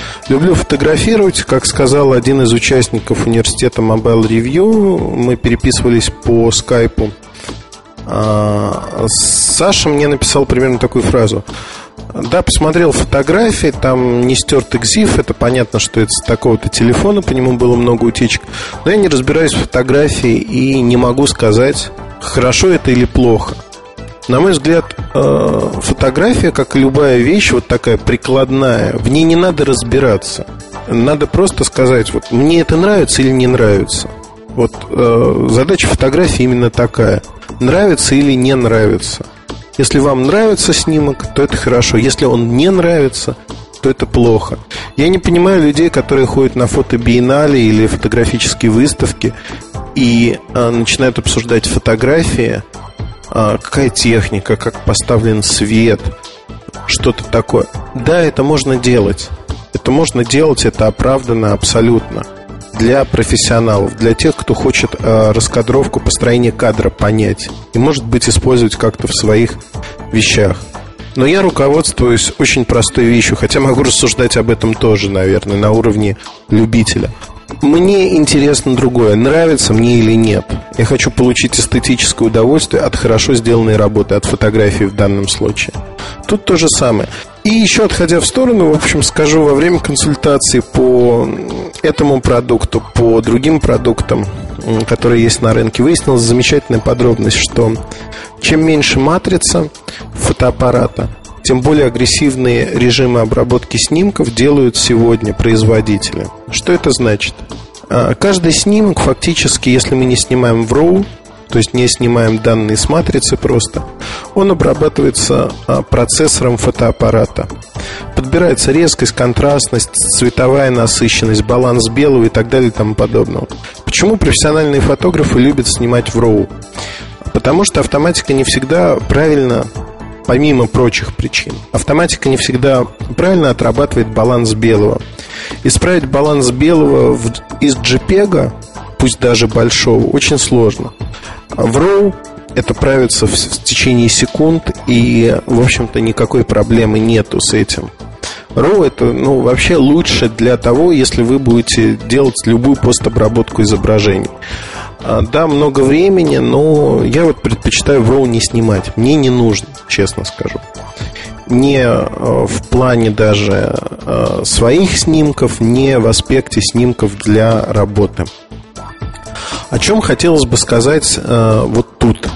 Как сказал один из участников университета Mobile Review, мы переписывались по скайпу. Саша мне написал примерно такую фразу: да, посмотрел фотографии, там не стерт экзиф, это понятно, что это с такого-то телефона, по нему было много утечек. Но я не разбираюсь в фотографии и не могу сказать, хорошо это или плохо. На мой взгляд, фотография, как и любая вещь, вот такая прикладная, в ней не надо разбираться. Надо просто сказать, вот мне это нравится или не нравится. Вот задача фотографии именно такая: нравится или не нравится. Если вам нравится снимок, то это хорошо. Если он не нравится, то это плохо. Я не понимаю людей, которые ходят на фотобиеннале или фотографические выставки и начинают обсуждать фотографии, какая техника, как поставлен свет, что-то такое. Да, это можно делать. Это оправдано абсолютно. Для профессионалов, для тех, кто хочет раскадровку, построение кадра понять и, может быть, использовать как-то в своих вещах. Но я руководствуюсь очень простой вещью, хотя могу рассуждать об этом тоже, наверное, на уровне любителя. Мне интересно другое, нравится мне или нет. Я хочу получить эстетическое удовольствие от хорошо сделанной работы, от фотографии в данном случае. Тут то же самое. И еще, отходя в сторону, в общем, скажу, во время консультации по этому продукту, по другим продуктам, которые есть на рынке, выяснилась замечательная подробность, что чем меньше матрица фотоаппарата, тем более агрессивные режимы обработки снимков делают сегодня производители. Что это значит? Каждый снимок фактически, если мы не снимаем в RAW, то есть не снимаем данные с матрицы просто, он обрабатывается процессором фотоаппарата. Подбирается резкость, контрастность, цветовая насыщенность, баланс белого и так далее и тому подобного. Почему профессиональные фотографы любят снимать в RAW? Потому что автоматика не всегда правильно, помимо прочих причин, автоматика не всегда правильно отрабатывает баланс белого. Исправить баланс белого из JPEG, пусть даже большого, очень сложно. В RAW это правится в течение секунд, и, в общем-то, никакой проблемы нету с этим. RAW это, вообще лучше для того, если вы будете делать любую постобработку изображений. Да, много времени, но я вот предпочитаю в RAW не снимать. Мне не нужно, честно скажу. Не в плане даже своих снимков, не в аспекте снимков для работы. О чем хотелось бы сказать вот тут.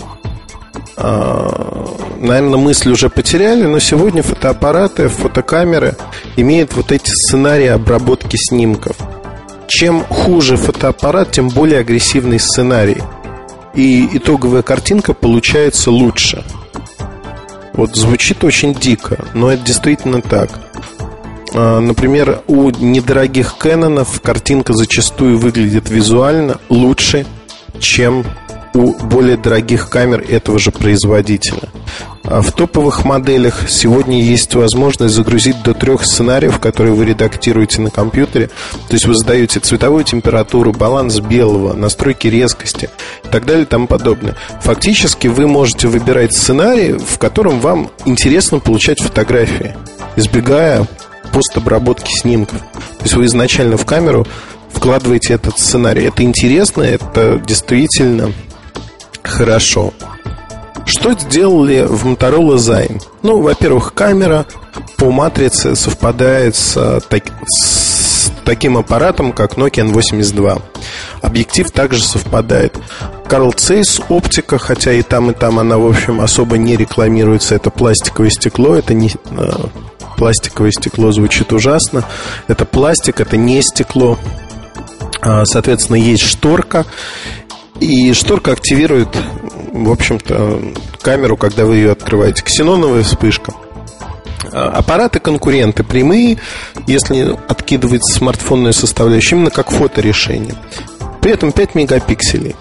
Наверное, мысль уже потеряли, но сегодня фотоаппараты, фотокамеры имеют вот эти сценарии обработки снимков. Чем хуже фотоаппарат, тем более агрессивный сценарий. И итоговая картинка получается лучше. Вот звучит очень дико, но это действительно так. Например, у недорогих Кэнонов картинка зачастую выглядит визуально лучше, чем у более дорогих камер этого же производителя. В топовых моделях сегодня есть возможность загрузить до 3 сценариев, которые вы редактируете на компьютере. То есть вы задаете цветовую температуру, баланс белого, настройки резкости и так далее и тому подобное. Фактически вы можете выбирать сценарий, в котором вам интересно получать фотографии, избегая постобработки снимков. То есть вы изначально в камеру вкладываете этот сценарий. Это интересно, это действительно хорошо. Что сделали в Motorola Zine? Ну, во-первых, камера по матрице совпадает с таким аппаратом, как Nokia N82. Объектив также совпадает. Carl Zeiss оптика, хотя и там она, в общем, особо не рекламируется. Это пластиковое стекло, это не... Пластиковое стекло звучит ужасно. Это пластик, это не стекло. Соответственно, есть шторка. И шторка активирует, в общем-то, камеру, когда вы ее открываете. Ксеноновая вспышка. Аппараты-конкуренты прямые, если откидывать смартфонную составляющую, именно как фоторешение. При этом 5 мегапикселей.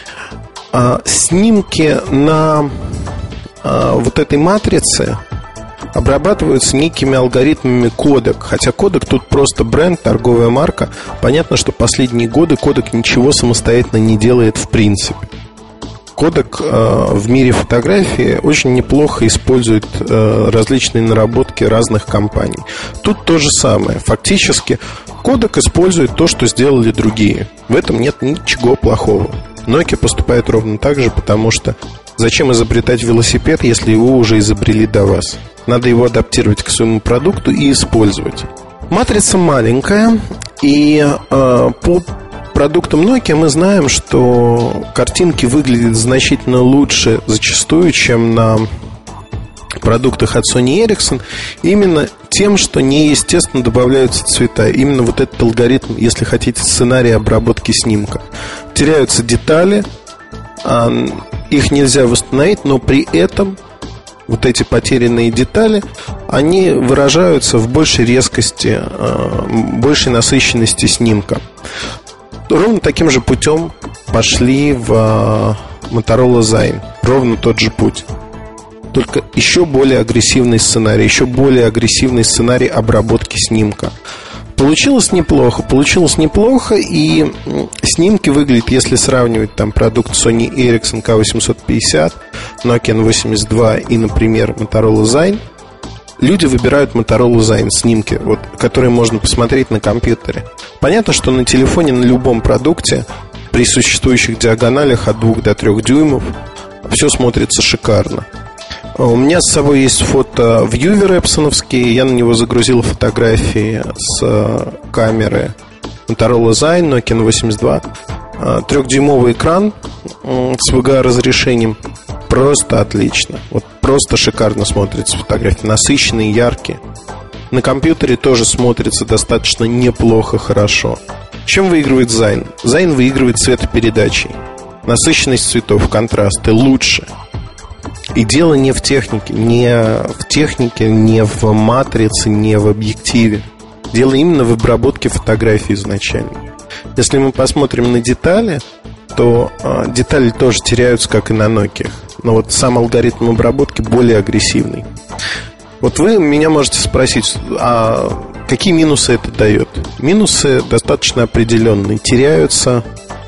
Снимки на вот этой матрице обрабатываются некими алгоритмами Kodak. Хотя Kodak тут просто бренд, торговая марка. Понятно, что последние годы Kodak ничего самостоятельно не делает в принципе. Kodak в мире фотографии очень неплохо использует различные наработки разных компаний. Тут то же самое. Фактически Kodak использует то, что сделали другие. В этом нет ничего плохого. Nokia поступает ровно так же, потому что зачем изобретать велосипед, если его уже изобрели до вас? Надо его адаптировать к своему продукту и использовать. Матрица маленькая, и по продуктам Nokia мы знаем, что картинки выглядят значительно лучше зачастую, чем на продуктах от Sony Ericsson. Именно тем, что неестественно добавляются цвета. Именно вот этот алгоритм, если хотите, сценарий обработки снимка. Теряются детали, их нельзя восстановить, но при этом вот эти потерянные детали, они выражаются в большей резкости, большей насыщенности снимка. Ровно таким же путем пошли в Motorola Zine. Ровно тот же путь. Только еще более агрессивный сценарий, еще более агрессивный сценарий обработки снимка. Получилось неплохо, и снимки выглядят, если сравнивать там продукт Sony Ericsson K850, Nokia N82 и, например, Motorola Zine. Люди выбирают Motorola Zine снимки, вот, которые можно посмотреть на компьютере. Понятно, что на телефоне, на любом продукте, при существующих диагоналях от 2 до 3 дюймов, все смотрится шикарно. У меня с собой есть фото-вьювер эпсоновский. Я на него загрузил фотографии с камеры Motorola Zine, Nokia N82. 3-дюймовый экран с VGA-разрешением. Просто отлично. Вот просто шикарно смотрятся фотографии. Насыщенные, яркие. На компьютере тоже смотрится достаточно неплохо, хорошо. Чем выигрывает Zine? Zine выигрывает цветопередачей. Насыщенность цветов, контрасты лучше. И дело не в технике, не в матрице, не в объективе. Дело именно в обработке фотографии изначально. Если мы посмотрим на детали, то детали тоже теряются, как и на Nokia. Но вот сам алгоритм обработки более агрессивный. Вот вы меня можете спросить, а какие минусы это дает? Минусы достаточно определенные. Теряются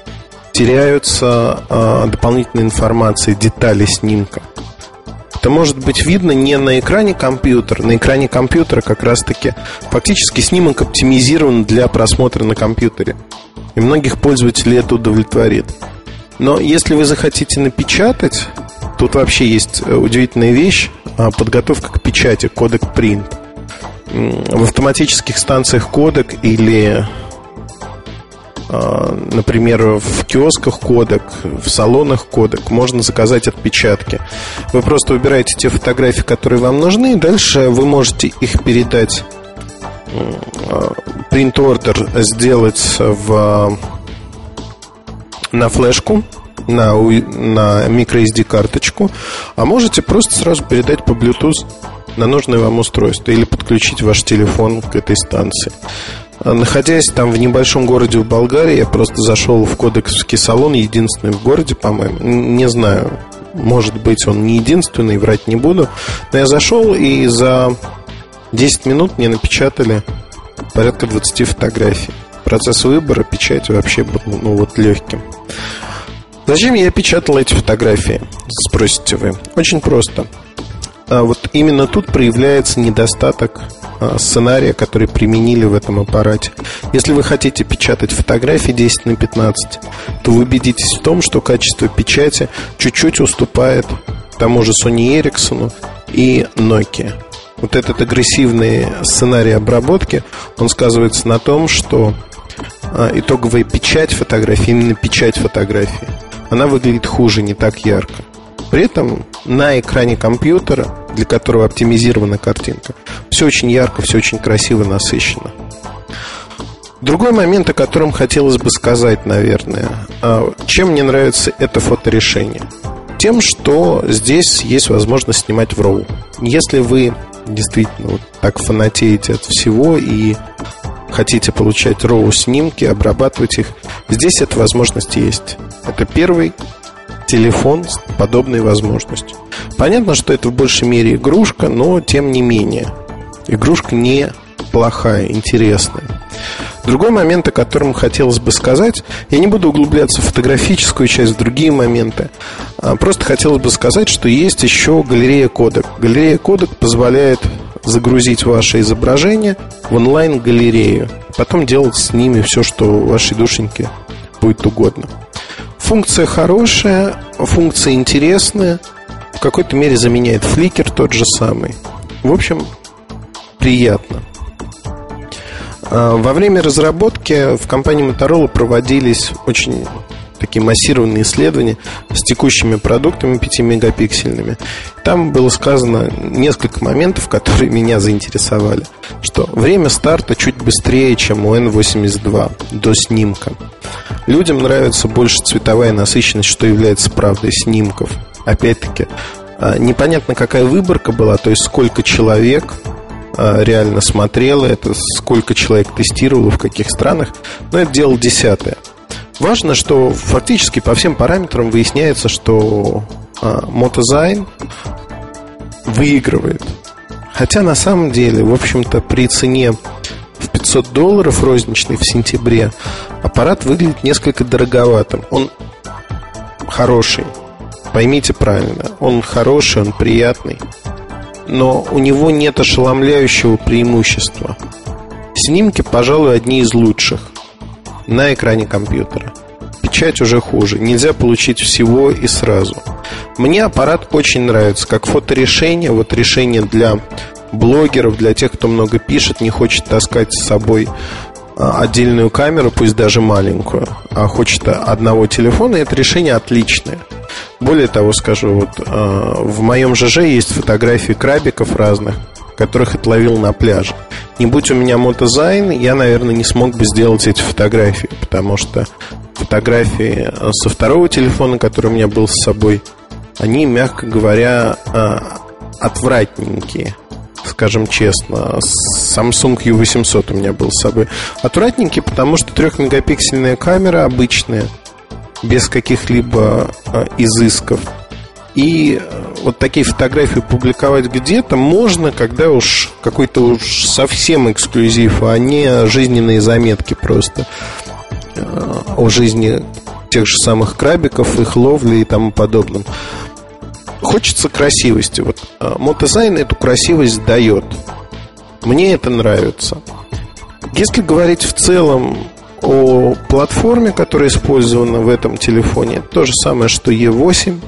дополнительная информация, детали снимка. Это может быть видно не на экране компьютера. На экране компьютера как раз-таки фактически снимок оптимизирован для просмотра на компьютере. И многих пользователей это удовлетворит. Но если вы захотите напечатать, тут вообще есть удивительная вещь. Подготовка к печати, Kodak Print. В автоматических станциях Kodak или, например, в киосках Kodak, в салонах Kodak можно заказать отпечатки. Вы просто выбираете те фотографии, которые вам нужны, и дальше вы можете их передать, принт-ордер сделать на флешку, на microSD карточку, а можете просто сразу передать по Bluetooth на нужное вам устройство или подключить ваш телефон к этой станции. Находясь там в небольшом городе в Болгарии, я просто зашел в кодековский салон, единственный в городе, по-моему. Не знаю, может быть, он не единственный, врать не буду. Но я зашел, и за 10 минут мне напечатали порядка 20 фотографий. Процесс выбора печати вообще был легким. Зачем я печатал эти фотографии, спросите вы? Очень просто. Вот именно тут проявляется недостаток сценария, который применили в этом аппарате. Если вы хотите печатать фотографии 10:15, то вы убедитесь в том, что качество печати чуть-чуть уступает тому же Sony Ericsson и Nokia. Вот этот агрессивный сценарий обработки, он сказывается на том, что итоговая печать фотографии, именно печать фотографии, она выглядит хуже, не так ярко. При этом на экране компьютера, для которого оптимизирована картинка, все очень ярко, все очень красиво, насыщенно. Другой момент, о котором хотелось бы сказать, наверное, чем мне нравится это фоторешение. Тем, что здесь есть возможность снимать в RAW. Если вы действительно вот так фанатеете от всего и хотите получать RAW снимки, обрабатывать их, здесь эта возможность есть. Это первый телефон с подобной возможностью. Понятно, что это в большей мере игрушка, но тем не менее игрушка не плохая, интересная. Другой момент, о котором хотелось бы сказать, я не буду углубляться в фотографическую часть, в другие моменты. Просто хотелось бы сказать, что есть еще галерея кодек. Галерея кодек позволяет загрузить ваше изображение в онлайн-галерею, потом делать с ними все, что вашей душеньке будет угодно. Функция хорошая, функция интересная, в какой-то мере заменяет Flickr тот же самый. В общем, приятно. Во время разработки в компании Motorola проводились очень такие массированные исследования с текущими продуктами 5-мегапиксельными. Там было сказано несколько моментов, которые меня заинтересовали. Что время старта чуть быстрее, чем у N82 до снимка. Людям нравится больше цветовая насыщенность, что является правдой снимков. Опять-таки, непонятно, какая выборка была, то есть сколько человек реально смотрело это, сколько человек тестировало, в каких странах. Но это дело десятое. Важно, что фактически по всем параметрам выясняется, что Motozyne выигрывает. Хотя на самом деле, в общем-то, при цене в $500 розничной в сентябре аппарат выглядит несколько дороговатым. Он хороший, поймите правильно, он хороший, он приятный, но у него нет ошеломляющего преимущества. Снимки, пожалуй, одни из лучших на экране компьютера. Печать уже хуже, нельзя получить всего и сразу. Мне аппарат очень нравится как фоторешение. Вот решение для блогеров, для тех, кто много пишет, не хочет таскать с собой отдельную камеру, пусть даже маленькую, а хочет одного телефона. Это решение отличное. Более того, скажу, вот в моем ЖЖ есть фотографии крабиков разных, которых отловил на пляже. Не будь у меня Motozyne, я, наверное, не смог бы сделать эти фотографии, потому что фотографии со второго телефона, который у меня был с собой, они, мягко говоря, отвратненькие, скажем честно. Samsung U800 у меня был с собой. Отвратненькие, потому что 3-мегапиксельная камера обычная, без каких-либо изысков. И вот такие фотографии публиковать где-то можно, когда уж какой-то уж совсем эксклюзив, а не жизненные заметки просто о жизни тех же самых крабиков, их ловли и тому подобном. Хочется красивости. Вот Motozyne эту красивость дает. Мне это нравится. Если говорить в целом о платформе, которая использована в этом телефоне, то же самое, что E8,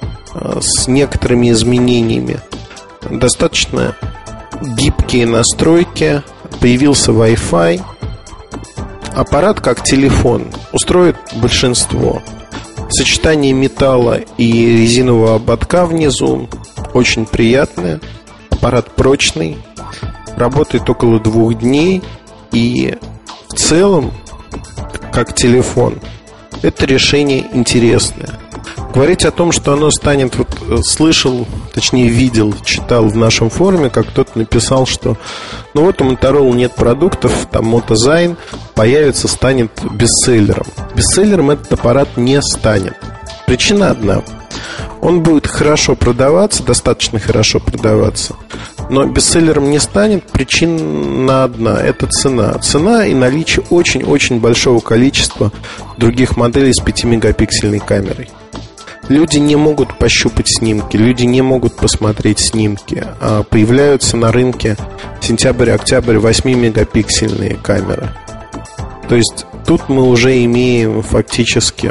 с некоторыми изменениями. Достаточно гибкие настройки. Появился Wi-Fi. Аппарат как телефон устроит большинство. Сочетание металла и резинового ободка внизу очень приятное. Аппарат прочный. Работает около 2 дней. И в целом, как телефон, это решение интересное. Говорить о том, что оно станет, вот слышал, точнее видел, читал в нашем форуме, как кто-то написал, что ну вот у Motorola нет продуктов, там Motozyne появится, станет бестселлером. Бестселлером этот аппарат не станет. Причина одна. Он будет хорошо продаваться, достаточно хорошо продаваться, но бестселлером не станет. Причина одна – это цена. Цена и наличие очень-очень большого количества других моделей с 5-мегапиксельной камерой. Люди не могут пощупать снимки, люди не могут посмотреть снимки. Появляются на рынке сентябрь-октябрь 8-мегапиксельные камеры. То есть тут мы уже имеем фактически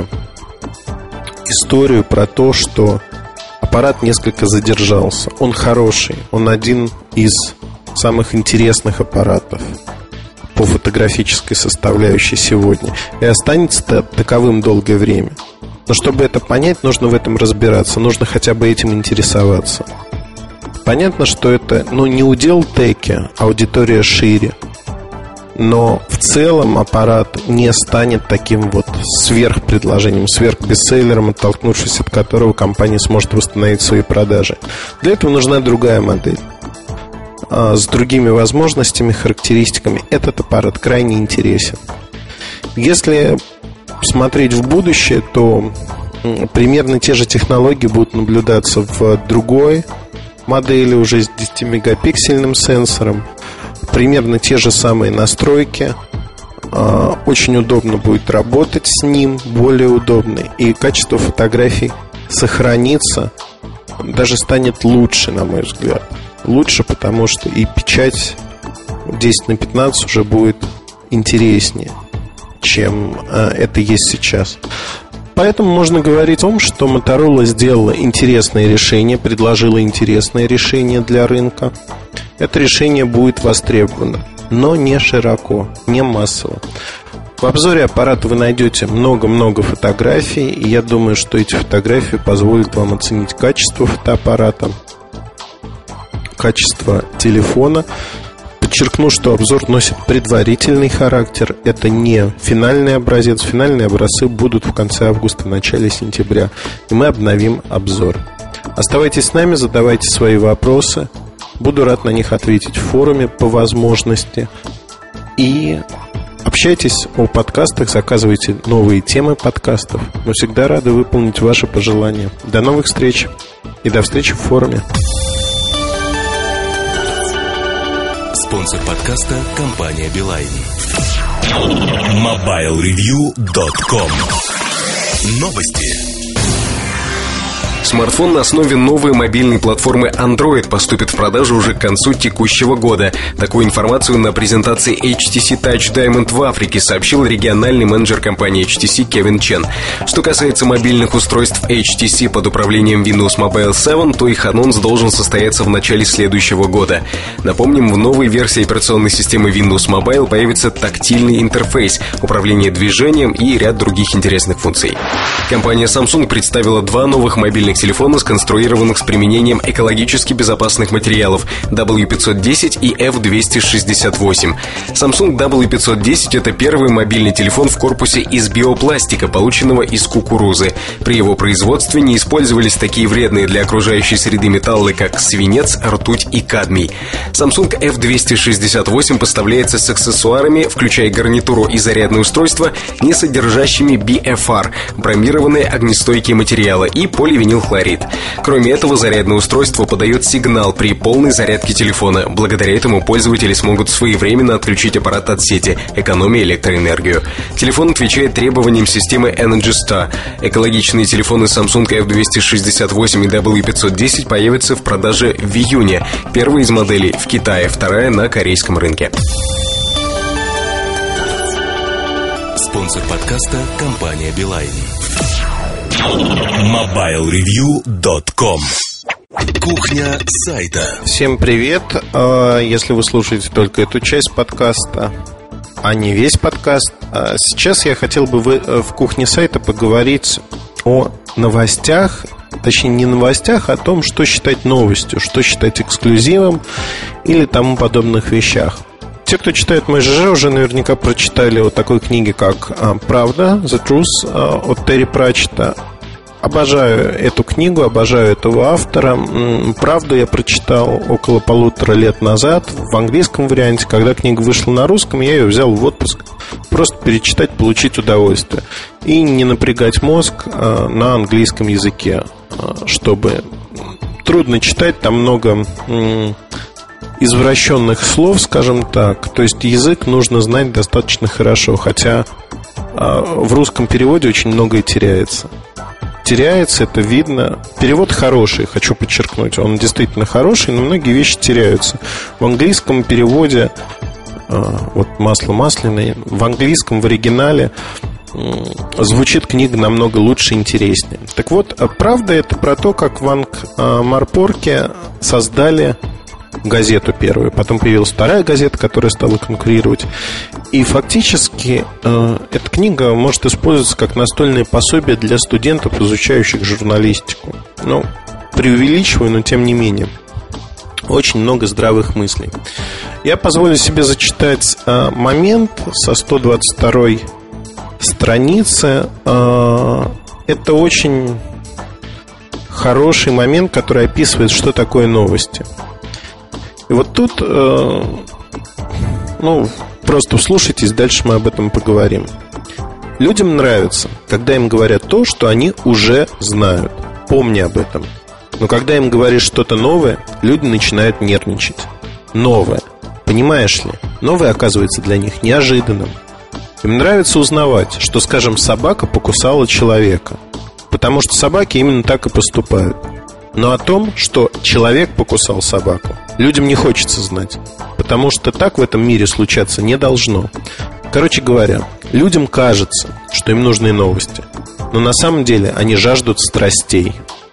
историю про то, что аппарат несколько задержался. Он хороший, он один из самых интересных аппаратов по фотографической составляющей сегодня и останется таковым долгое время. Но чтобы это понять, нужно в этом разбираться, нужно хотя бы этим интересоваться. Понятно, что это не удел теки, аудитория шире. Но в целом аппарат не станет таким вот сверхпредложением, сверхбестселлером, оттолкнувшись от которого компания сможет восстановить свои продажи. Для этого нужна другая модель с другими возможностями, характеристиками. Этот аппарат крайне интересен. Если смотреть в будущее, то примерно те же технологии будут наблюдаться в другой модели, уже с 10-мегапиксельным сенсором. Примерно те же самые настройки. Очень удобно будет работать с ним, более удобно. И качество фотографий сохранится, даже станет лучше, на мой взгляд. Лучше, потому что и печать 10:15 уже будет интереснее, чем это есть сейчас. Поэтому можно говорить о том, что Motorola сделала интересное решение, предложила интересное решение для рынка. Это решение будет востребовано, но не широко, не массово. В обзоре аппарата вы найдете много-много фотографий, и я думаю, что эти фотографии позволят вам оценить качество фотоаппарата, качество телефона. Подчеркну, что обзор носит предварительный характер. Это не финальный образец. Финальные образцы будут в конце августа, начале сентября, и мы обновим обзор. Оставайтесь с нами, задавайте свои вопросы. Буду рад на них ответить в форуме по возможности. И общайтесь о подкастах, заказывайте новые темы подкастов. Мы всегда рады выполнить ваши пожелания. До новых встреч и до встречи в форуме. Спонсор подкаста – компания Билайн. MobileReview.com. Новости. Смартфон на основе новой мобильной платформы Android поступит в продажу уже к концу текущего года. Такую информацию на презентации HTC Touch Diamond в Африке сообщил региональный менеджер компании HTC Кевин Чен. Что касается мобильных устройств HTC под управлением Windows Mobile 7, то их анонс должен состояться в начале следующего года. Напомним, в новой версии операционной системы Windows Mobile появится тактильный интерфейс, управление движением и ряд других интересных функций. Компания Samsung представила два новых мобильных телефона, сконструированных с применением экологически безопасных материалов W510 и F268. Samsung W510 – это первый мобильный телефон в корпусе из биопластика, полученного из кукурузы. При его производстве не использовались такие вредные для окружающей среды металлы, как свинец, ртуть и кадмий. Samsung F268 поставляется с аксессуарами, включая гарнитуру и зарядное устройство, не содержащими BFR – бромированные огнестойкие материалы, и поливинилхлорид. Кроме этого, зарядное устройство подает сигнал при полной зарядке телефона. Благодаря этому пользователи смогут своевременно отключить аппарат от сети, экономя электроэнергию. Телефон отвечает требованиям системы Energy Star. Экологичные телефоны Samsung F268 и W510 появятся в продаже в июне. Первая из моделей в Китае, вторая на корейском рынке. Спонсор подкаста – компания Билайн. MobileReview.com. Кухня сайта. Всем привет. Если вы слушаете только эту часть подкаста, а не весь подкаст, сейчас я хотел бы в кухне сайта поговорить о новостях. Точнее, не новостях, а о том, что считать новостью, что считать эксклюзивом или тому подобных вещах. Те, кто читает мой ЖЖ, уже наверняка прочитали о такой книге, как «Правда», «The Truth» от Терри Пратчетта. Обожаю эту книгу, обожаю этого автора. «Правду» я прочитал около 1,5 лет назад в английском варианте. Когда книга вышла на русском, я ее взял в отпуск. Просто перечитать, получить удовольствие. И не напрягать мозг на английском языке. чтобы... Трудно читать, там много извращенных слов, скажем так. То есть язык нужно знать достаточно хорошо, хотя в русском переводе очень многое теряется. Теряется, это видно. Перевод хороший, хочу подчеркнуть. Он действительно хороший, но многие вещи теряются. В английском переводе, вот масло масляное, в английском, в оригинале звучит книга намного лучше и интереснее. Так вот, правда это про то, как в Ангмарпорке создали газету первую. Потом появилась вторая газета, которая стала конкурировать. И фактически эта книга может использоваться как настольное пособие для студентов, изучающих журналистику. Ну, преувеличиваю, но тем не менее. Очень много здравых мыслей. Я позволю себе зачитать момент со 122-й страницы. Это очень хороший момент, который описывает, что такое новости. И вот тут, просто вслушайтесь, дальше мы об этом поговорим. Людям нравится, когда им говорят то, что они уже знают. Помни об этом. Но когда им говоришь что-то новое, люди начинают нервничать. Новое. Понимаешь ли? Новое оказывается для них неожиданным. Им нравится узнавать, что, скажем, собака покусала человека, потому что собаки именно так и поступают. Но о том, что человек покусал собаку, людям не хочется знать, потому что так в этом мире случаться не должно. Короче говоря, людям кажется, что им нужны новости, но на самом деле они жаждут страстей.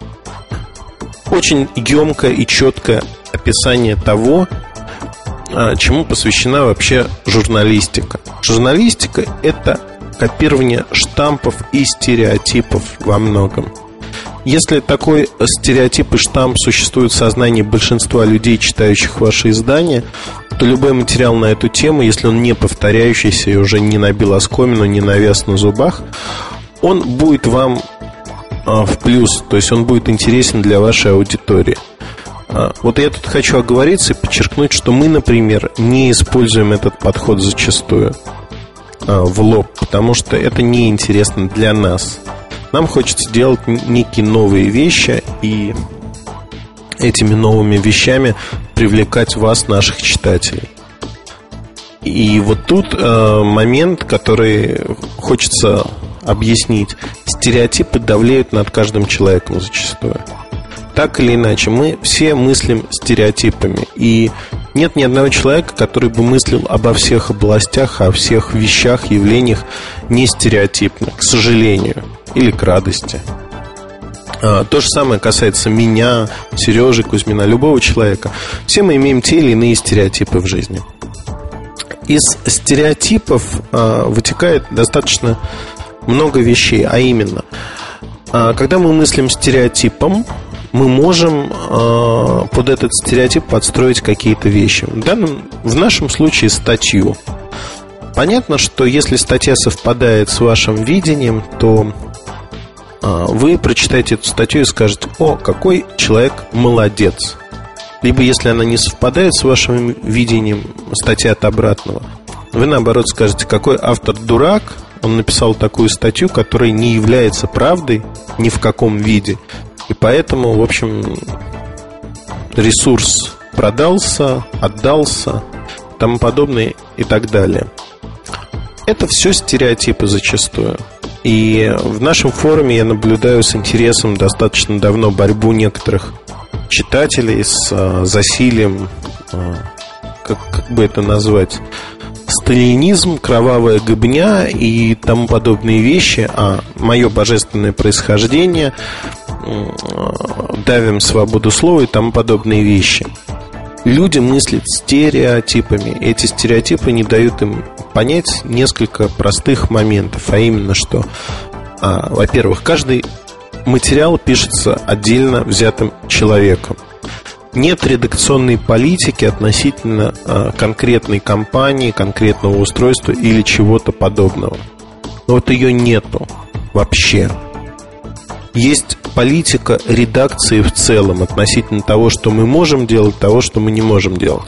Очень емкое и четкое описание того, чему посвящена вообще журналистика. Журналистика – это копирование штампов и стереотипов во многом. Если такой стереотип и штамп существует в сознании большинства людей, читающих ваши издания, то любой материал на эту тему, если он не повторяющийся и уже не набил оскомину, не навяз на зубах, он будет вам в плюс, то есть он будет интересен для вашей аудитории. Вот я тут хочу оговориться и подчеркнуть, что мы, например, не используем этот подход зачастую в лоб, потому что это неинтересно для нас. Нам хочется делать некие новые вещи и этими новыми вещами привлекать вас, наших читателей. И вот тут момент, который хочется объяснить. Стереотипы давлеют над каждым человеком зачастую. Так или иначе, мы все мыслим стереотипами. И нет ни одного человека, который бы мыслил обо всех областях, о всех вещах, явлениях не стереотипно, к сожалению, или к радости. То же самое касается меня, Сережи Кузьмина, любого человека. Все мы имеем те или иные стереотипы в жизни. Из стереотипов вытекает достаточно много вещей. А именно, когда мы мыслим стереотипом, мы можем под этот стереотип подстроить какие-то вещи. В нашем случае статью. Понятно, что если статья совпадает с вашим видением, то вы прочитаете эту статью и скажете: «О, какой человек молодец». Либо если она не совпадает с вашим видением, статья от обратного, вы наоборот скажете: «Какой автор дурак, он написал такую статью, которая не является правдой ни в каком виде». И поэтому, в общем, ресурс продался, отдался, тому подобное и так далее. Это все стереотипы зачастую. И в нашем форуме я наблюдаю с интересом достаточно давно борьбу некоторых читателей с засилием, как бы это назвать, сталинизм, кровавая гыбня и тому подобные вещи, мое божественное происхождение, давим свободу слова и тому подобные вещи. Люди мыслят стереотипами. Эти стереотипы не дают им понять несколько простых моментов. А именно, что, во-первых, каждый материал пишется отдельно взятым человеком. Нет редакционной политики относительно конкретной компании, конкретного устройства или чего-то подобного. Но вот ее нету вообще. Есть политика редакции в целом относительно того, что мы можем делать, того, что мы не можем делать.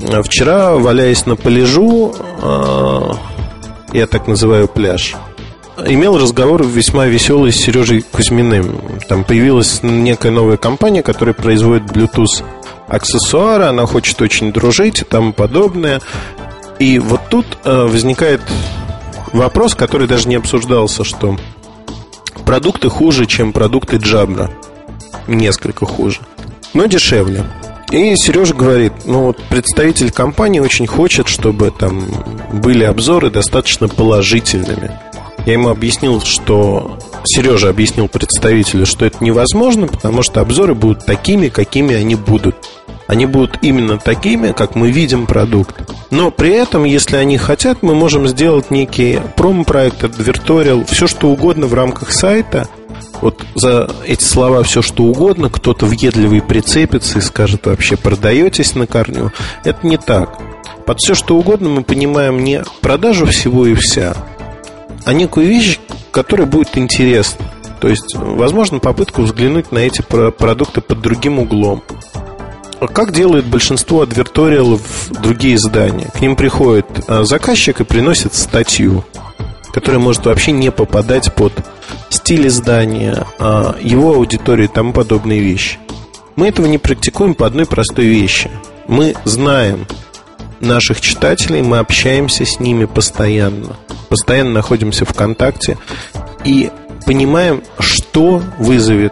Вчера, валяясь на пляжу, я так называю пляж, имел разговор весьма веселый с Сережей Кузьминым. Там появилась некая новая компания, которая производит Bluetooth аксессуары. Она хочет очень дружить и тому подобное. И вот тут возникает вопрос, который даже не обсуждался, что продукты хуже, чем продукты Jabra. Несколько хуже, но дешевле. И Сережа говорит, представитель компании очень хочет, чтобы там были обзоры достаточно положительными. Я ему объяснил, Сережа объяснил представителю, что это невозможно, потому что обзоры будут такими, какими они будут. Они будут именно такими, как мы видим продукт. Но при этом, если они хотят, мы можем сделать некий промо-проект, адверториал, все что угодно в рамках сайта. Вот за эти слова все что угодно, кто-то въедливый прицепится и скажет, вообще продаетесь на корню. Это не так. Под все что угодно мы понимаем не продажу всего и вся, а некую вещь, которая будет интересна. То есть, возможно, попытку взглянуть на эти продукты под другим углом. Как делает большинство адверториалов другие издания? К ним приходит заказчик и приносит статью, которая может вообще не попадать под стиль издания, его аудиторию и тому подобные вещи. Мы этого не практикуем по одной простой вещи. Мы знаем наших читателей, мы общаемся с ними постоянно находимся в контакте и понимаем, что вызовет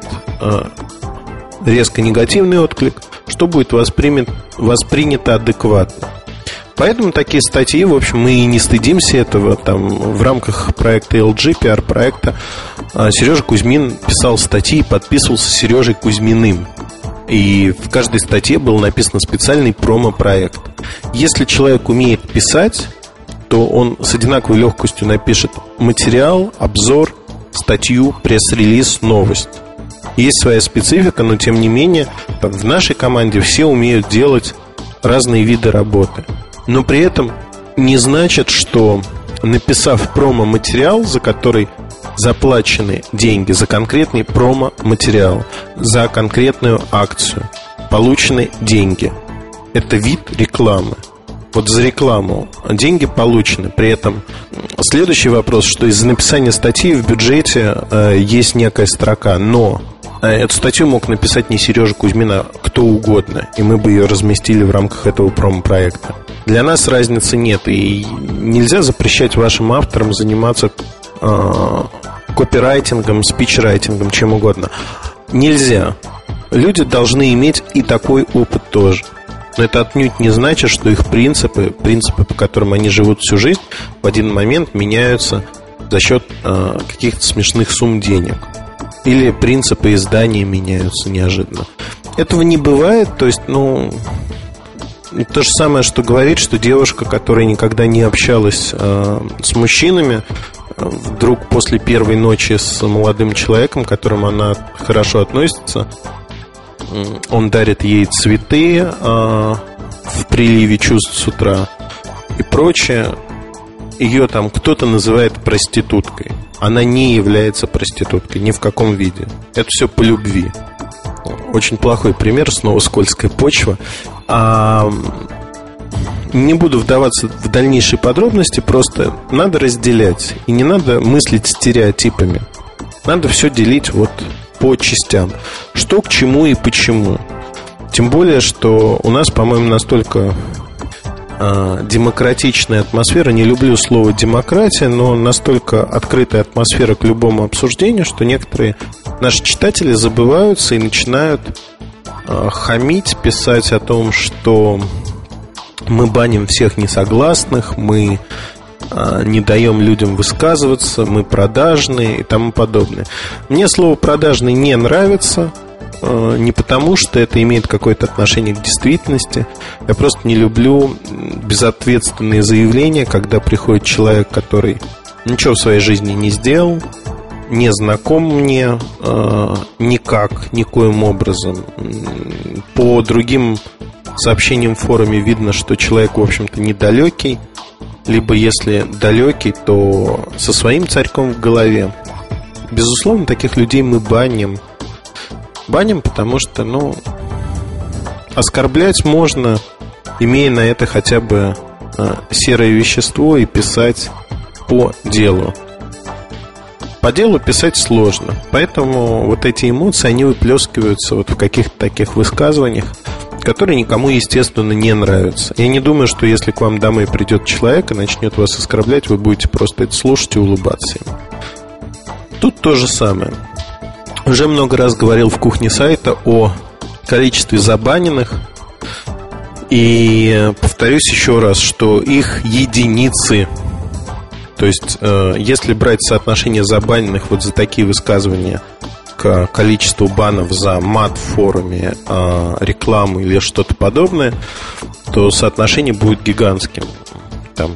резко негативный отклик, что будет воспринято адекватно. Поэтому такие статьи, в общем, мы и не стыдимся этого. Там в рамках проекта LG, пиар-проекта, Сережа Кузьмин писал статьи и подписывался Сережей Кузьминым. И в каждой статье был написан специальный промо-проект. Если человек умеет писать, то он с одинаковой легкостью напишет материал, обзор, статью, пресс-релиз, новость. Есть своя специфика, но тем не менее в нашей команде все умеют делать разные виды работы. Но при этом не значит, что написав промо-материал, за который заплачены деньги, за конкретный промо-материал, за конкретную акцию получены деньги. Это вид рекламы. Вот за рекламу деньги получены. При этом следующий вопрос, что из-за написания статьи в бюджете есть некая строка, но эту статью мог написать не Сережа Кузьмин, а кто угодно, и мы бы ее разместили в рамках этого промо-проекта. Для нас разницы нет, и нельзя запрещать вашим авторам заниматься копирайтингом, спичрайтингом, чем угодно. Нельзя. Люди должны иметь и такой опыт тоже. Но это отнюдь не значит, что их принципы, по которым они живут всю жизнь, в один момент меняются за счет каких-то смешных сумм денег. Или принципы издания меняются неожиданно. Этого не бывает. То есть, то же самое, что говорить, что девушка, которая никогда не общалась с мужчинами, вдруг после первой ночи с молодым человеком, к которому она хорошо относится, он дарит ей цветы в приливе чувств с утра и прочее, ее там кто-то называет проституткой. Она не является проституткой ни в каком виде. Это все по любви. Очень плохой пример, снова скользкая почва. Не буду вдаваться в дальнейшие подробности. Просто надо разделять. И не надо мыслить стереотипами. Надо все делить по частям. Что к чему и почему. Тем более, что у нас, по-моему, настолько демократичная атмосфера. Не люблю слово демократия, но настолько открытая атмосфера к любому обсуждению, что некоторые наши читатели забываются и начинают хамить, писать о том, что мы баним всех несогласных, мы не даем людям высказываться, мы продажные и тому подобное. Мне слово «продажный» не нравится. Не потому, что это имеет какое-то отношение к действительности. Я просто не люблю безответственные заявления, когда приходит человек, который ничего в своей жизни не сделал, не знаком мне никоим образом. По другим сообщениям в форуме видно, что человек, в общем-то, недалекий. Либо если далекий, то со своим царьком в голове. Безусловно, таких людей мы баним. Баним, потому что, оскорблять можно, имея на это хотя бы серое вещество, и писать по делу. по делу писать сложно. Поэтому вот эти эмоции, они выплескиваются вот в каких-то таких высказываниях, которые никому, естественно, не нравятся. Я не думаю, что если к вам домой придет человек и начнет вас оскорблять, вы будете просто это слушать и улыбаться ему. Тут то же самое. Уже много раз говорил в кухне сайта о количестве забаненных. И повторюсь еще раз, что их единицы. То есть, если брать соотношение забаненных вот за такие высказывания к количеству банов за мат в форуме, рекламу или что-то подобное, то соотношение будет гигантским. Там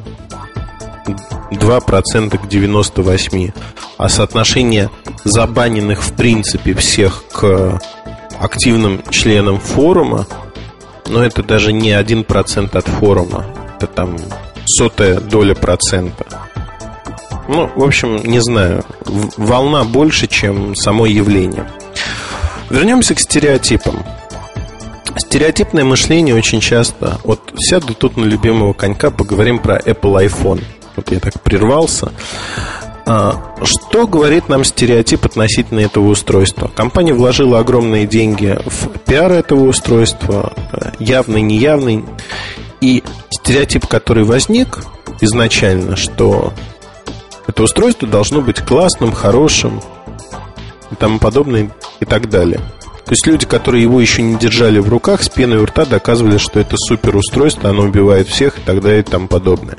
2% к 98%. А соотношение забаненных в принципе всех к активным членам форума, но это даже не 1% от форума, это там 0,01%. Ну, в общем, не знаю. Волна больше, чем само явление. Вернемся к стереотипам. Стереотипное мышление очень часто. Вот сяду тут на любимого конька, поговорим про Apple iPhone. Вот я так прервался. Что говорит нам стереотип относительно этого устройства? Компания вложила огромные деньги в пиар этого устройства, явный, неявный. И стереотип, который возник изначально, что это устройство должно быть классным, хорошим и тому подобное и так далее. То есть люди, которые его еще не держали в руках, с пеной у рта доказывали, что это супер устройство, оно убивает всех и так далее и тому подобное.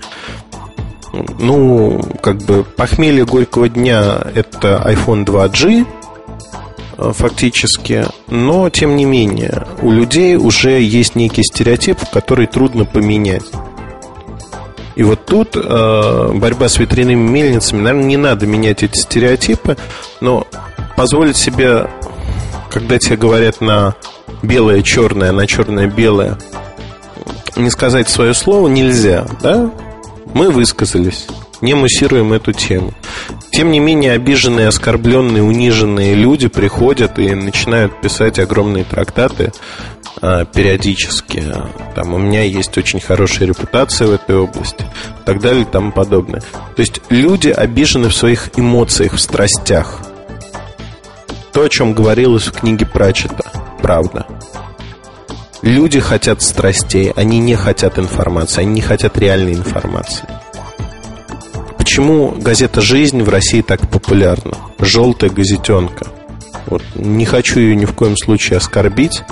Ну, как бы похмелье горького дня — это iPhone 2G фактически. Но, тем не менее, у людей уже есть некий стереотип, который трудно поменять. И вот тут борьба с ветряными мельницами. Наверное, не надо менять эти стереотипы, но позволить себе, когда тебе говорят на белое-черное, на черное-белое, не сказать свое слово нельзя, да? Мы высказались, не муссируем эту тему. Тем не менее, обиженные, оскорбленные, униженные люди приходят и начинают писать огромные трактаты периодически. Там, у меня есть очень хорошая репутация в этой области, и так далее и тому подобное. То есть люди обижены в своих эмоциях, в страстях. То, о чем говорилось в книге Пратчетта, правда. Люди хотят страстей, они не хотят информации, они не хотят реальной информации. Почему газета «Жизнь» в России так популярна? Желтая газетенка. Вот, не хочу ее ни в коем случае оскорбить,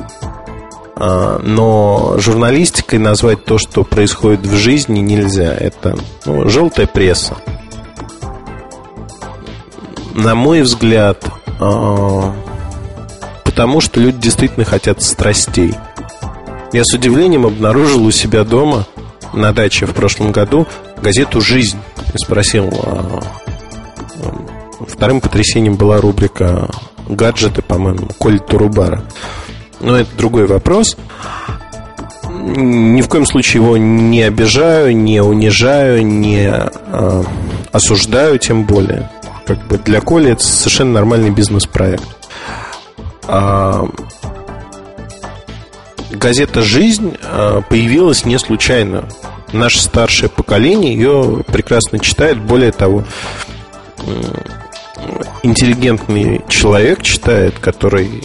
но журналистикой назвать то, что происходит в жизни, нельзя. Это желтая пресса. На мой взгляд, потому что люди действительно хотят страстей. Я с удивлением обнаружил у себя дома на даче в прошлом году газету «Жизнь». И спросил. Вторым потрясением была рубрика «Гаджеты», по-моему, Коли Турубара. Но это другой вопрос. Ни в коем случае его не обижаю, не унижаю, не осуждаю, тем более. Как бы для Коли это совершенно нормальный бизнес-проект. Газета «Жизнь» появилась не случайно. Наше старшее поколение ее прекрасно читает. Более того, интеллигентный человек читает, который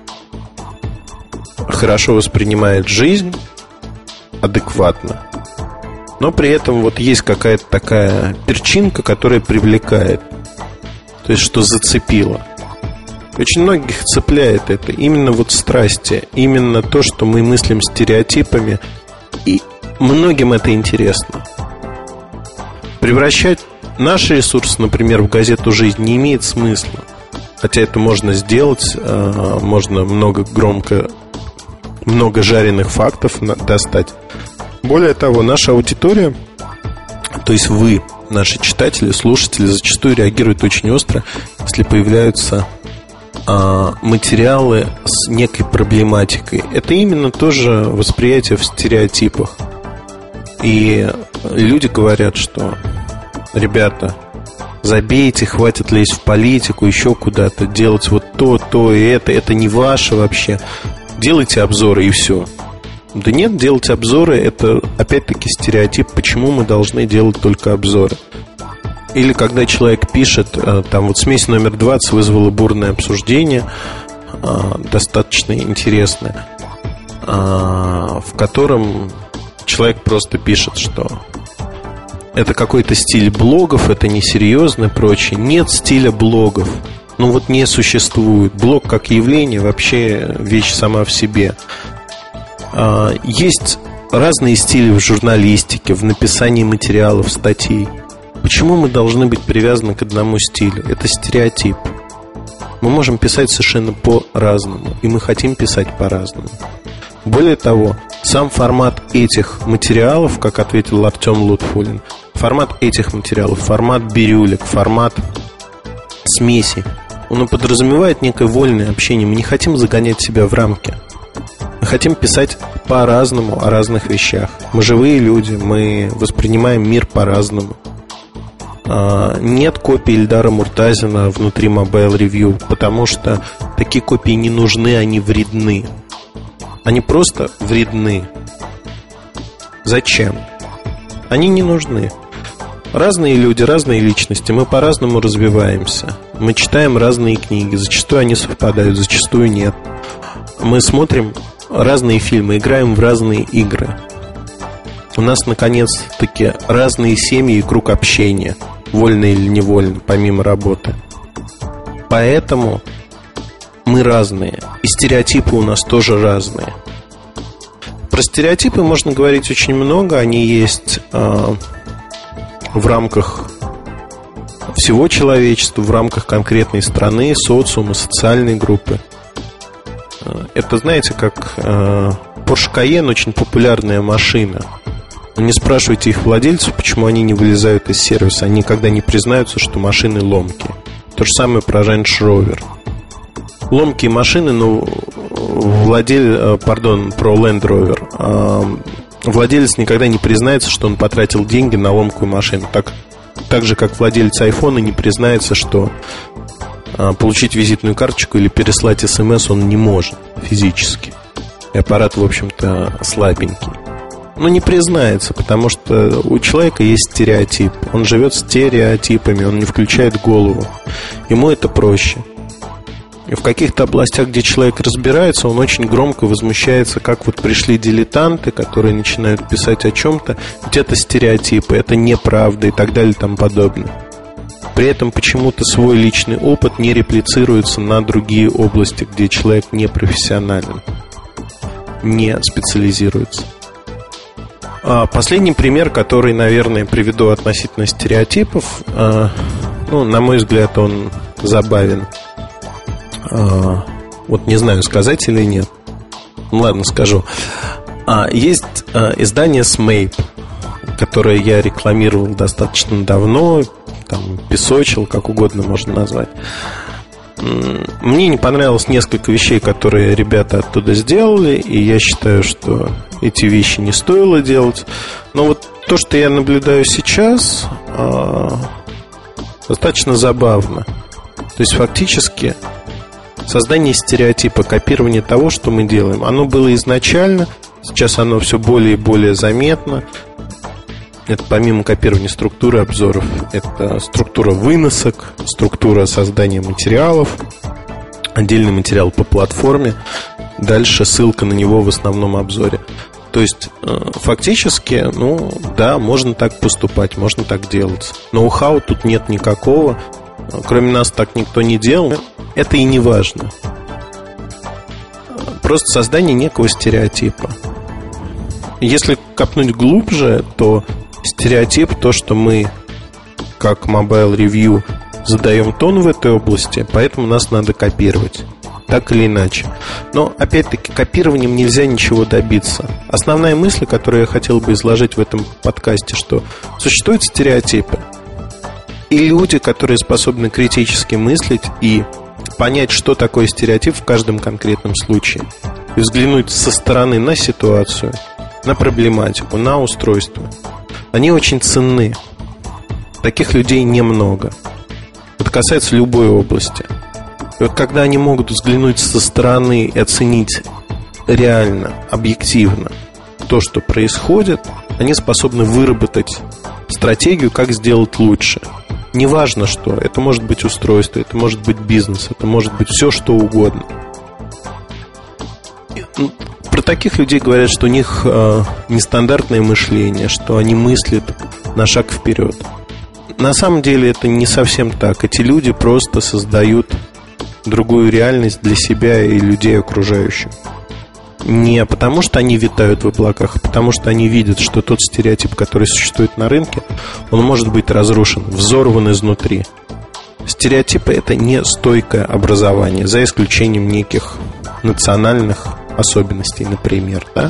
хорошо воспринимает жизнь, адекватно, но при этом вот есть какая-то такая перчинка, которая привлекает. То есть, что зацепило. Очень многих цепляет это. Именно вот страсти. Именно то, что мы мыслим стереотипами. И многим это интересно. Превращать наши ресурсы, например, в газету «Жизнь» не имеет смысла. Хотя это можно сделать. Можно много жареных фактов достать. Более того, наша аудитория, то есть вы, наши читатели, слушатели, зачастую реагируют очень остро, если появляются материалы с некой проблематикой. Это именно тоже восприятие в стереотипах. И люди говорят, что ребята, забейте, хватит лезть в политику, еще куда-то, делать вот то и это не ваше вообще. Делайте обзоры и все. Да нет, делать обзоры — это опять-таки стереотип. Почему мы должны делать только обзоры? Или когда человек пишет, там вот смесь номер 20 вызвала бурное обсуждение, достаточно интересное, в котором человек просто пишет, что это какой-то стиль блогов, это несерьезно и прочее. Нет стиля блогов. Ну вот не существует. Блог как явление вообще вещь сама в себе. Есть разные стили в журналистике, в написании материалов, статей. Почему мы должны быть привязаны к одному стилю? Это стереотип. Мы можем писать совершенно по-разному, и мы хотим писать по-разному. Более того, сам формат этих материалов, как ответил Артем Лутфуллин, формат этих материалов, формат бирюлек, формат смеси, он подразумевает некое вольное общение. Мы не хотим загонять себя в рамки. Мы хотим писать по-разному о разных вещах. Мы живые люди, мы воспринимаем мир по-разному. Нет копий Ильдара Муртазина внутри Mobile Review, потому что такие копии не нужны, они вредны. Они просто вредны. Зачем? Они не нужны. Разные люди, разные личности, мы по-разному развиваемся. Мы читаем разные книги, зачастую они совпадают, зачастую нет. Мы смотрим разные фильмы, играем в разные игры. У нас, наконец-таки, разные семьи и круг общения, вольно или невольно, помимо работы. Поэтому мы разные, и стереотипы у нас тоже разные. Про стереотипы можно говорить очень много. Они есть в рамках всего человечества, в рамках конкретной страны, социума, социальной группы. Это, знаете, как Porsche Cayenne очень популярная машина. Не спрашивайте их владельцев, почему они не вылезают из сервиса. Они никогда не признаются, что машины ломкие. То же самое про Range Rover. Ломкие машины, но про Land Rover. Владелец никогда не признается, что он потратил деньги на ломкую машину. Так же, как владелец айфона не признается, что получить визитную карточку или переслать смс он не может физически. И аппарат, в общем-то, слабенький. Но не признается, потому что у человека есть стереотип. Он живет стереотипами, он не включает голову. Ему это проще. И в каких-то областях, где человек разбирается, он очень громко возмущается, как вот пришли дилетанты, которые начинают писать о чем-то. Ведь это стереотипы, это неправда и так далее и тому подобное. При этом почему-то свой личный опыт не реплицируется на другие области, где человек не профессионален, не специализируется. Последний пример, который, наверное, приведу относительно стереотипов, на мой взгляд, он забавен. Вот не знаю, сказать или нет. Ладно, скажу. Есть издание SMAP, которое я рекламировал достаточно давно, там, песочил, как угодно можно назвать. Мне не понравилось несколько вещей, которые ребята оттуда сделали, и я считаю, что эти вещи не стоило делать. Но вот то, что я наблюдаю сейчас, достаточно забавно. То есть фактически создание стереотипа, копирование того, что мы делаем, оно было изначально, сейчас оно все более и более заметно. Это помимо копирования структуры обзоров, это структура выносок, структура создания материалов, отдельный материал по платформе, дальше ссылка на него в основном обзоре. То есть фактически, да, можно так поступать, можно так делать. Ноу-хау тут нет никакого. Кроме нас так никто не делал. Это и не важно. Просто создание некого стереотипа. Если копнуть глубже, то стереотип, то, что мы, как Mobile Review, задаем тон в этой области, поэтому нас надо копировать, так или иначе. Но, опять-таки, копированием нельзя ничего добиться. Основная мысль, которую я хотел бы изложить в этом подкасте, что существуют стереотипы. И люди, которые способны критически мыслить и понять, что такое стереотип в каждом конкретном случае, и взглянуть со стороны на ситуацию, на проблематику, на устройство, они очень ценны. Таких людей немного. Это касается любой области. И вот когда они могут взглянуть со стороны и оценить реально, объективно то, что происходит, они способны выработать стратегию, как сделать лучше. Неважно что. Это может быть устройство, это может быть бизнес, это может быть все, что угодно. Про таких людей говорят, что у них нестандартное мышление, что они мыслят на шаг вперед. На самом деле это не совсем так. Эти люди просто создают другую реальность для себя и людей окружающих. Не потому, что они витают в облаках, а потому, что они видят, что тот стереотип, который существует на рынке, он может быть разрушен, взорван изнутри. Стереотипы – это не стойкое образование, за исключением неких национальных особенностей, например, да?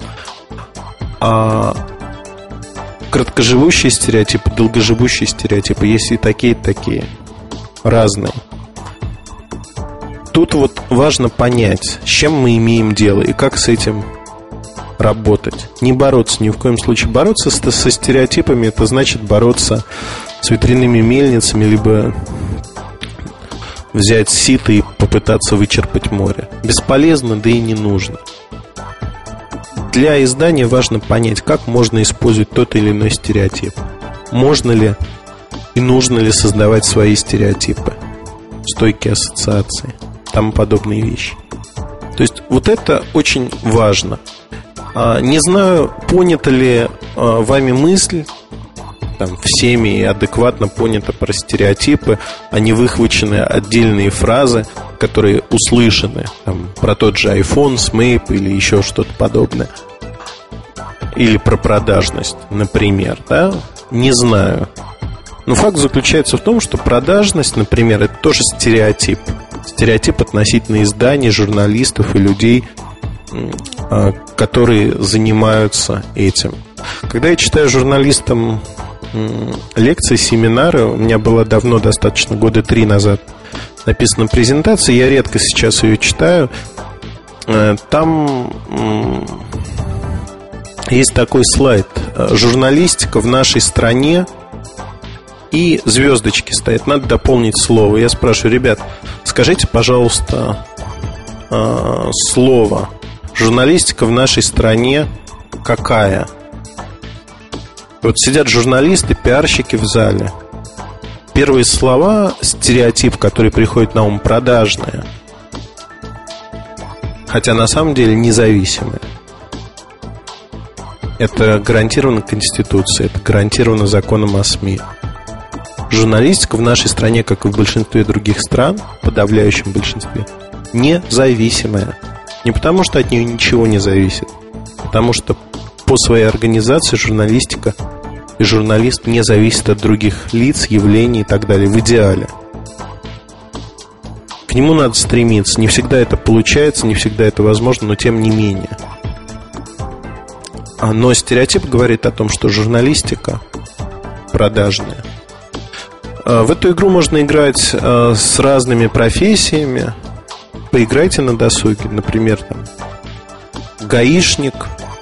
А краткоживущие стереотипы, долгоживущие стереотипы, есть и такие, разные. Тут вот важно понять, с чем мы имеем дело и как с этим работать. Не бороться, ни в коем случае. Бороться со стереотипами — это значит бороться с ветряными мельницами, либо взять сито и попытаться вычерпать море. Бесполезно, да и не нужно. Для издания важно понять, как можно использовать тот или иной стереотип. Можно ли и нужно ли создавать свои стереотипы, стойкие ассоциации, тому подобные вещи. То есть вот это очень важно. Не знаю, понята ли вами мысль, там, всеми и адекватно понята про стереотипы, а не выхвачены отдельные фразы, которые услышаны там, про тот же iPhone, Smap или еще что-то подобное. Или про продажность, например, да? Не знаю. Но факт заключается в том, что продажность, например, это тоже стереотип. Стереотип относительно изданий, журналистов и людей, которые занимаются этим. Когда я читаю журналистам лекции, семинары, у меня была давно, достаточно, года 3 назад написана презентация, я редко сейчас ее читаю. Там есть такой слайд: журналистика в нашей стране, и звездочки стоят, надо дополнить слово. Я спрашиваю: ребят, скажите, пожалуйста, слово журналистика в нашей стране какая? Вот сидят журналисты, пиарщики в зале. Первые слова, стереотип, который приходит на ум, продажная. Хотя на самом деле независимая. Это гарантировано Конституцией, это гарантировано законом о СМИ. Журналистика в нашей стране, как и в большинстве других стран, в подавляющем большинстве, независимая. Не потому, что от нее ничего не зависит, потому что по своей организации журналистика и журналист не зависит от других лиц, явлений и так далее, в идеале. К нему надо стремиться. Не всегда это получается, не всегда это возможно, но тем не менее. Но стереотип говорит о том, что журналистика продажная. В эту игру можно играть с разными профессиями. Поиграйте на досуге. Например, там, гаишник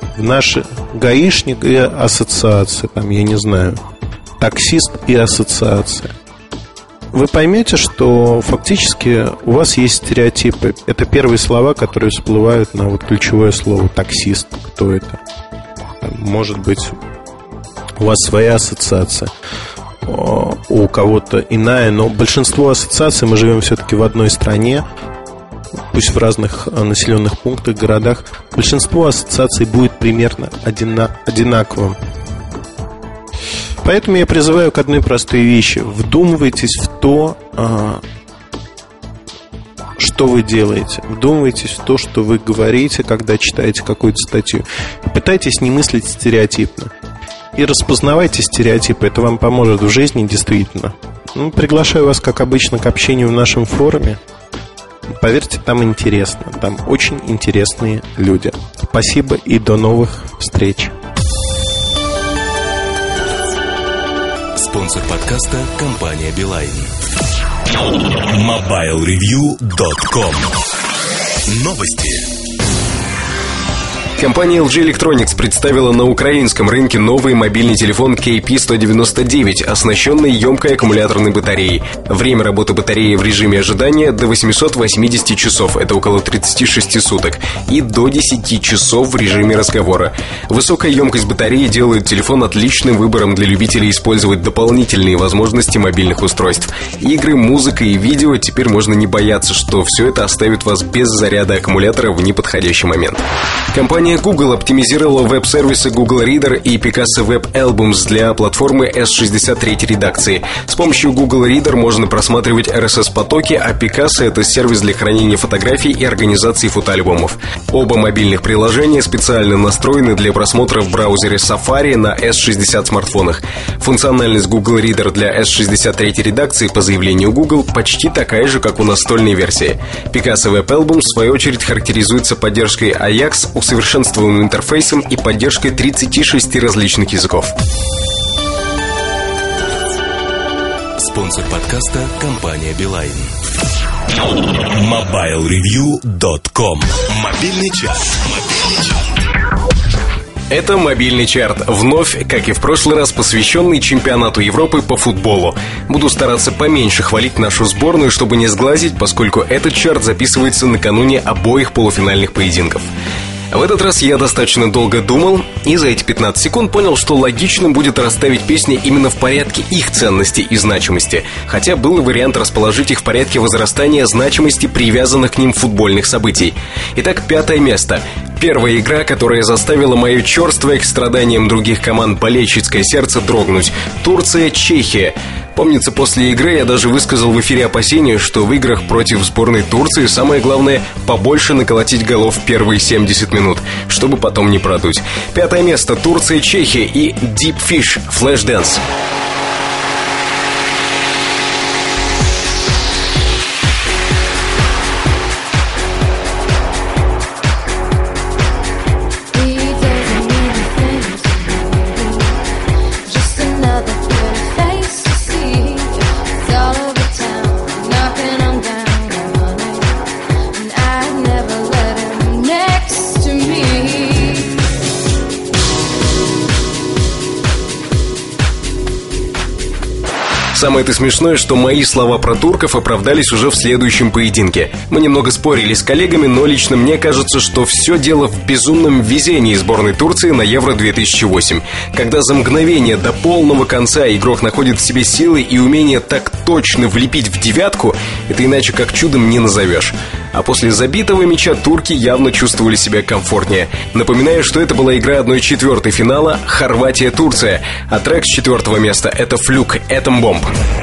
и ассоциация, там, я не знаю, таксист и ассоциация. Вы поймете, что фактически у вас есть стереотипы. Это первые слова, которые всплывают на вот ключевое слово таксист. Кто это? Может быть, у вас своя ассоциация, у кого-то иная, но большинство ассоциаций, мы живем все-таки в одной стране, пусть в разных населенных пунктах, городах, большинство ассоциаций будет примерно одинаковым. Поэтому я призываю к одной простой вещи: вдумывайтесь в то, что вы делаете, вдумывайтесь в то, что вы говорите, когда читаете какую-то статью. Пытайтесь не мыслить стереотипно. И распознавайте стереотипы, это вам поможет в жизни действительно. Приглашаю вас, как обычно, к общению в нашем форуме. Поверьте, там интересно, там очень интересные люди. Спасибо и до новых встреч. Спонсор подкаста — компания Билайн. MobileReview.com. Новости. Компания LG Electronics представила на украинском рынке новый мобильный телефон KP199, оснащенный емкой аккумуляторной батареей. Время работы батареи в режиме ожидания до 880 часов, это около 36 суток, и до 10 часов в режиме разговора. Высокая емкость батареи делает телефон отличным выбором для любителей использовать дополнительные возможности мобильных устройств. Игры, музыка и видео теперь можно не бояться, что все это оставит вас без заряда аккумулятора в неподходящий момент. Компания Google оптимизировала веб-сервисы Google Reader и Picasa Web Albums для платформы S63 редакции. С помощью Google Reader можно просматривать RSS-потоки, а Picasa — это сервис для хранения фотографий и организации фотоальбомов. Оба мобильных приложения специально настроены для просмотра в браузере Safari на S60 смартфонах. Функциональность Google Reader для S63 редакции, по заявлению Google, почти такая же, как у настольной версии. Picasa Web Albums, в свою очередь, характеризуется поддержкой Ajax, усовершенствованным интерфейсом и поддержкой 36 различных языков. Спонсор подкаста — компания Билайн. MobileReview.com. Мобильный час. Это мобильный чарт, вновь, как и в прошлый раз, посвященный чемпионату Европы по футболу. Буду стараться поменьше хвалить нашу сборную, чтобы не сглазить, поскольку этот чарт записывается накануне обоих полуфинальных поединков. В этот раз я достаточно долго думал, и за эти 15 секунд понял, что логичным будет расставить песни именно в порядке их ценности и значимости, хотя был и вариант расположить их в порядке возрастания значимости привязанных к ним футбольных событий. Итак, 5-е место. Первая игра, которая заставила мое черствое к страданиям других команд болельщицкое сердце дрогнуть. Турция-Чехия. Помнится, после игры я даже высказал в эфире опасения, что в играх против сборной Турции самое главное — побольше наколотить голов в первые 70 минут, чтобы потом не продуть. 5-е место. Турция-Чехия и Deep Fish Flashdance. Самое-то смешное, что мои слова про турков оправдались уже в следующем поединке. Мы немного спорили с коллегами, но лично мне кажется, что все дело в безумном везении сборной Турции на Евро-2008. Когда за мгновение до полного конца игрок находит в себе силы и умение так точно влепить в девятку, это иначе как чудом не назовешь. А после забитого мяча турки явно чувствовали себя комфортнее. Напоминаю, что это была игра 1/4 финала Хорватия-Турция, а трек с 4-го места — это «Флюк Atom Bomb».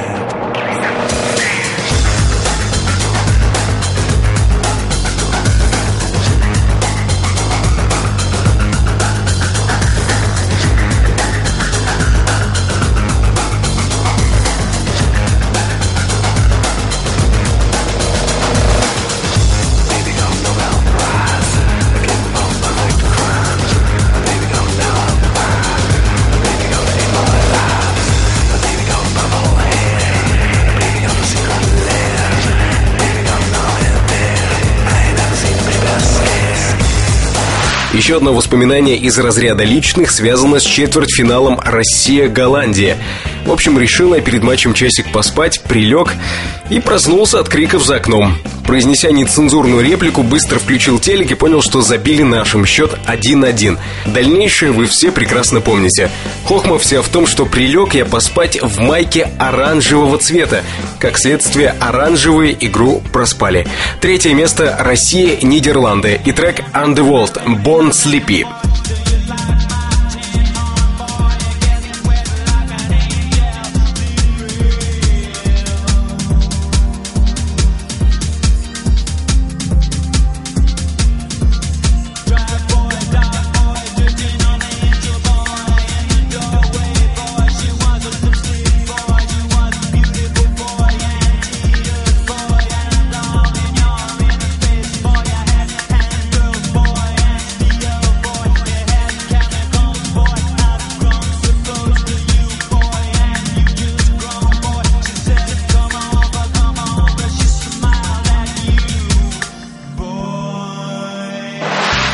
Еще одно воспоминание из разряда личных связано с четвертьфиналом Россия-Голландия. В общем, решил я перед матчем часик поспать, прилег и проснулся от криков за окном. Произнеся нецензурную реплику, быстро включил телек и понял, что забили нашим. Счет 1-1. Дальнейшее вы все прекрасно помните. Хохма вся в том, что прилег я поспать в майке оранжевого цвета. Как следствие, оранжевую игру проспали. 3-е место — Россия, Нидерланды и трек Underworld Born Sleepy.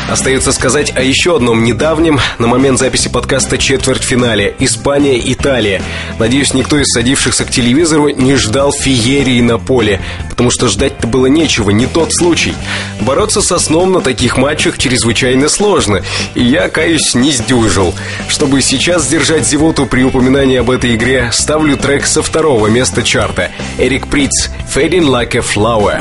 Остается сказать о еще одном недавнем, на момент записи подкаста, четвертьфинале – Испания-Италия. Надеюсь, никто из садившихся к телевизору не ждал феерии на поле, потому что ждать-то было нечего, не тот случай. Бороться со сном на таких матчах чрезвычайно сложно, и я, каюсь, не сдюжил. Чтобы сейчас сдержать зевоту при упоминании об этой игре, ставлю трек со 2-го места чарта. Эрик Притц «Fading Like a Flower».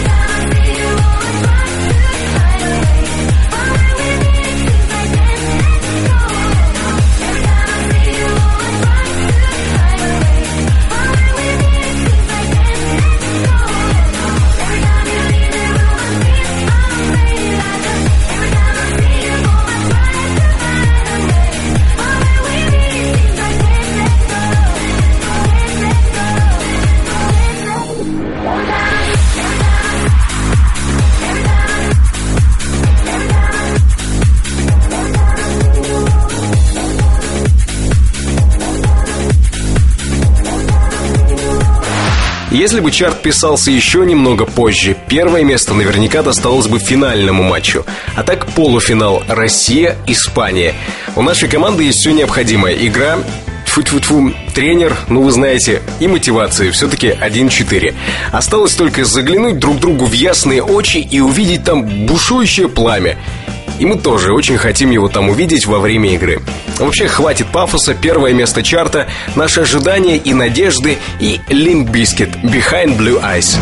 Если бы чарт писался еще немного позже, первое место наверняка досталось бы финальному матчу. А так полуфинал Россия-Испания. У нашей команды есть все необходимое. Игра, тьфу-тьфу-тьфу, тренер, ну вы знаете, и мотивация. Все-таки 1-4. Осталось только заглянуть друг другу в ясные очи и увидеть там бушующее пламя. И мы тоже очень хотим его там увидеть во время игры. Вообще, хватит пафоса, первое место чарта, наши ожидания и надежды и Limp Bizkit Behind Blue Eyes.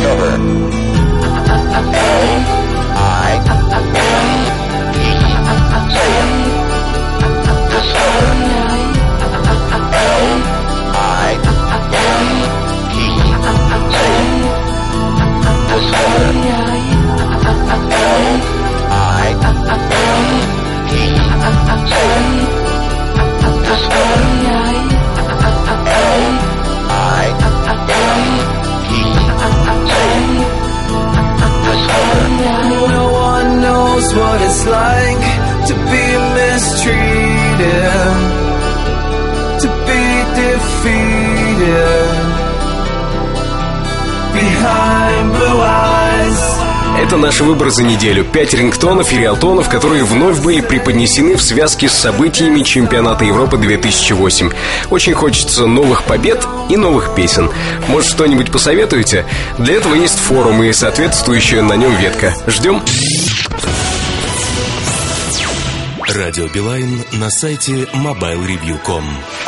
What it's like to be mistreated, to be defeated behind blue eyes. Это наши выборы за неделю. 5 рингтонов и риалтонов, которые вновь были преподнесены в связке с событиями чемпионата Европы 2008. Очень хочется новых побед и новых песен. Может, что-нибудь посоветуете? Для этого есть форум и соответствующая на нем ветка. Ждем. Радио Билайн на сайте mobilereview.com.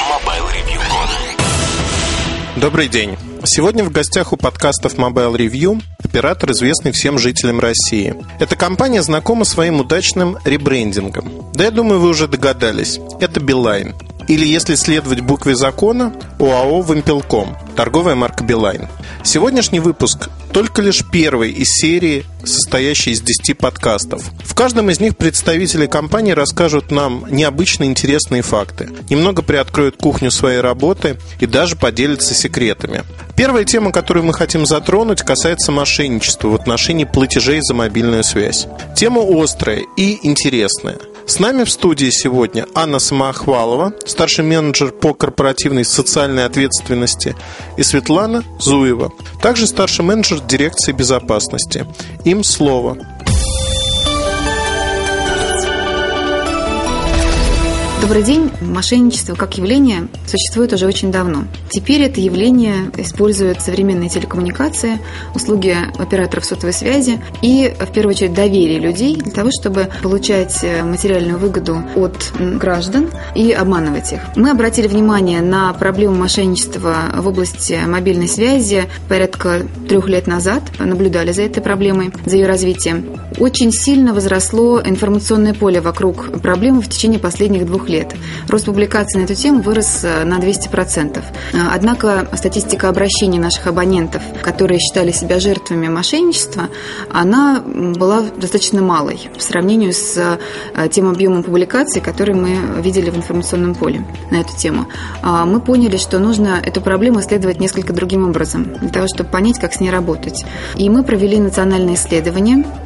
Добрый день. Сегодня в гостях у подкастов Mobile Review оператор, известный всем жителям России. Эта компания знакома своим удачным ребрендингом. Да, я думаю, вы уже догадались. Это Билайн. Или, если следовать букве закона, ОАО «Вимпелком», торговая марка Билайн. Сегодняшний выпуск только лишь первый из серии, состоящей из 10 подкастов. В каждом из них представители компании расскажут нам необычно интересные факты, немного приоткроют кухню своей работы и даже поделятся секретами. Первая тема, которую мы хотим затронуть, касается мошенничества в отношении платежей за мобильную связь. Тема острая и интересная. С нами в студии сегодня Анна Самохвалова, старший менеджер по корпоративной социальной ответственности, и Светлана Зуева, также старший менеджер дирекции безопасности. Им слово. Добрый день. Мошенничество как явление существует уже очень давно. Теперь это явление используют современные телекоммуникации, услуги операторов сотовой связи и, в первую очередь, доверие людей для того, чтобы получать материальную выгоду от граждан и обманывать их. Мы обратили внимание на проблему мошенничества в области мобильной связи порядка 3 лет назад, наблюдали за этой проблемой, за ее развитием. Очень сильно возросло информационное поле вокруг проблемы в течение последних 2 лет. Рост публикаций на эту тему вырос на 200%. Однако статистика обращений наших абонентов, которые считали себя жертвами мошенничества, она была достаточно малой в сравнении с тем объемом публикаций, которые мы видели в информационном поле на эту тему. Мы поняли, что нужно эту проблему исследовать несколько другим образом, для того, чтобы понять, как с ней работать. И мы провели национальное исследование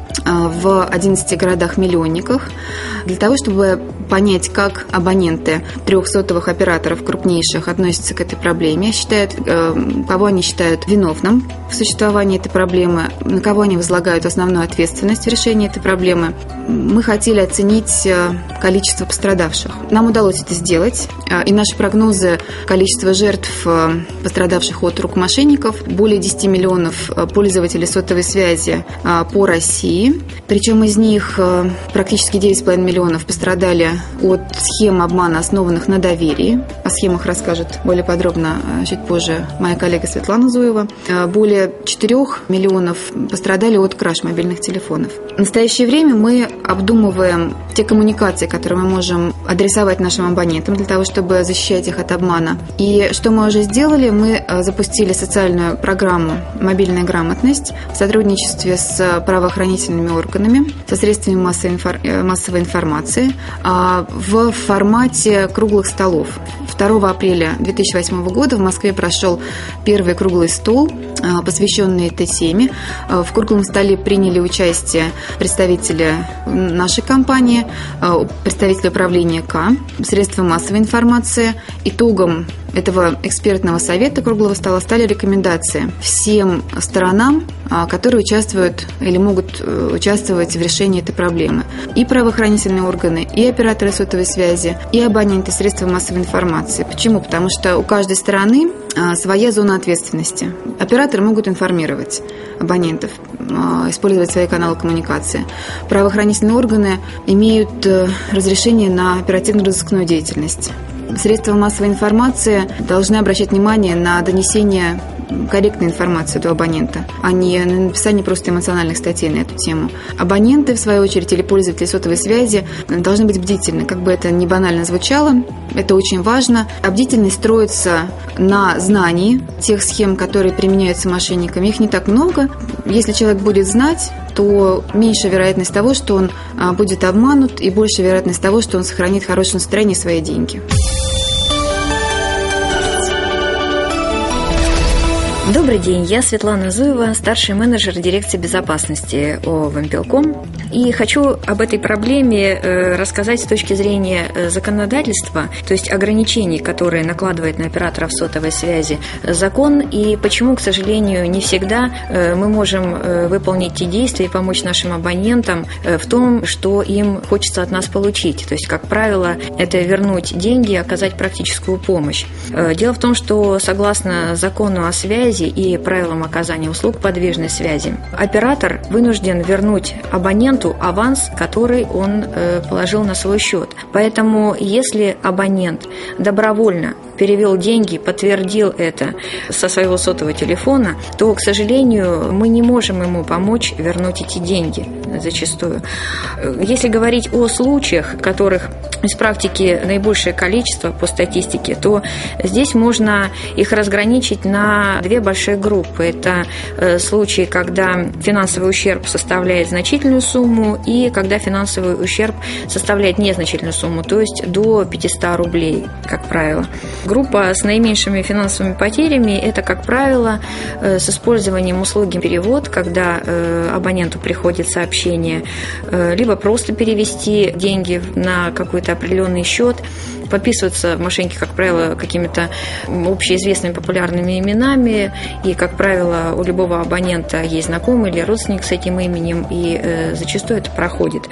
в 11 городах-миллионниках для того, чтобы понять, как абоненты 3 сотовых операторов крупнейших относятся к этой проблеме, кого они считают виновным в существовании этой проблемы, на кого они возлагают основную ответственность в решении этой проблемы. Мы хотели оценить количество пострадавших. Нам удалось это сделать, и наши прогнозы количества жертв, пострадавших от рук мошенников, более 10 миллионов пользователей сотовой связи по России. Причем из них практически 9,5 миллионов пострадали от схем обмана, основанных на доверии. О схемах расскажет более подробно чуть позже моя коллега Светлана Зуева. Более 4 миллионов пострадали от краж мобильных телефонов. В настоящее время мы обдумываем те коммуникации, которые мы можем адресовать нашим абонентам для того, чтобы защищать их от обмана. И что мы уже сделали? Мы запустили социальную программу «Мобильная грамотность» в сотрудничестве с правоохранительными органами, со средствами массовой информации в формате круглых столов. 2 апреля 2008 года в Москве прошел первый круглый стол, посвященный этой теме. В круглом столе приняли участие представители нашей компании, представители управления К, средства массовой информации. Итогом этого экспертного совета круглого стола стали рекомендации всем сторонам, которые участвуют или могут участвовать в решении этой проблемы. И правоохранительные органы, и операторы сотовой связи, и абоненты средств массовой информации. Почему? Потому что у каждой стороны своя зона ответственности. Операторы могут информировать абонентов, использовать свои каналы коммуникации. Правоохранительные органы имеют разрешение на оперативно-розыскную деятельность. Средства массовой информации должны обращать внимание на донесение корректной информации до абонента, а не на написание просто эмоциональных статей на эту тему. Абоненты, в свою очередь, или пользователи сотовой связи должны быть бдительны. Как бы это ни банально звучало, это очень важно. А бдительность строится на знании тех схем, которые применяются мошенниками. Их не так много. Если человек будет знать, то меньше вероятность того, что он будет обманут, и больше вероятность того, что он сохранит хорошее настроение и свои деньги. Добрый день, я Светлана Зуева, старший менеджер дирекции безопасности ООО «Вимпелком». И хочу об этой проблеме рассказать с точки зрения законодательства, то есть ограничений, которые накладывает на операторов сотовой связи закон, и почему, к сожалению, не всегда мы можем выполнить те действия и помочь нашим абонентам в том, что им хочется от нас получить. То есть, как правило, это вернуть деньги и оказать практическую помощь. Дело в том, что согласно закону о связи и правилам оказания услуг подвижной связи, оператор вынужден вернуть абоненту аванс, который он положил на свой счет. Поэтому, если абонент добровольно перевел деньги, подтвердил это со своего сотового телефона, то, к сожалению, мы не можем ему помочь вернуть эти деньги зачастую. Если говорить о случаях, которых из практики наибольшее количество по статистике, то здесь можно их разграничить на две большие группы. Это случаи, когда финансовый ущерб составляет значительную сумму, и когда финансовый ущерб составляет незначительную сумму, то есть до 500 рублей, как правило. Группа с наименьшими финансовыми потерями – это, как правило, с использованием услуги перевод, когда абоненту приходит сообщение, либо просто перевести деньги на какой-то определенный счет. Подписываются мошенники, как правило, какими-то общеизвестными популярными именами, и, как правило, у любого абонента есть знакомый или родственник с этим именем, и зачастую это проходит.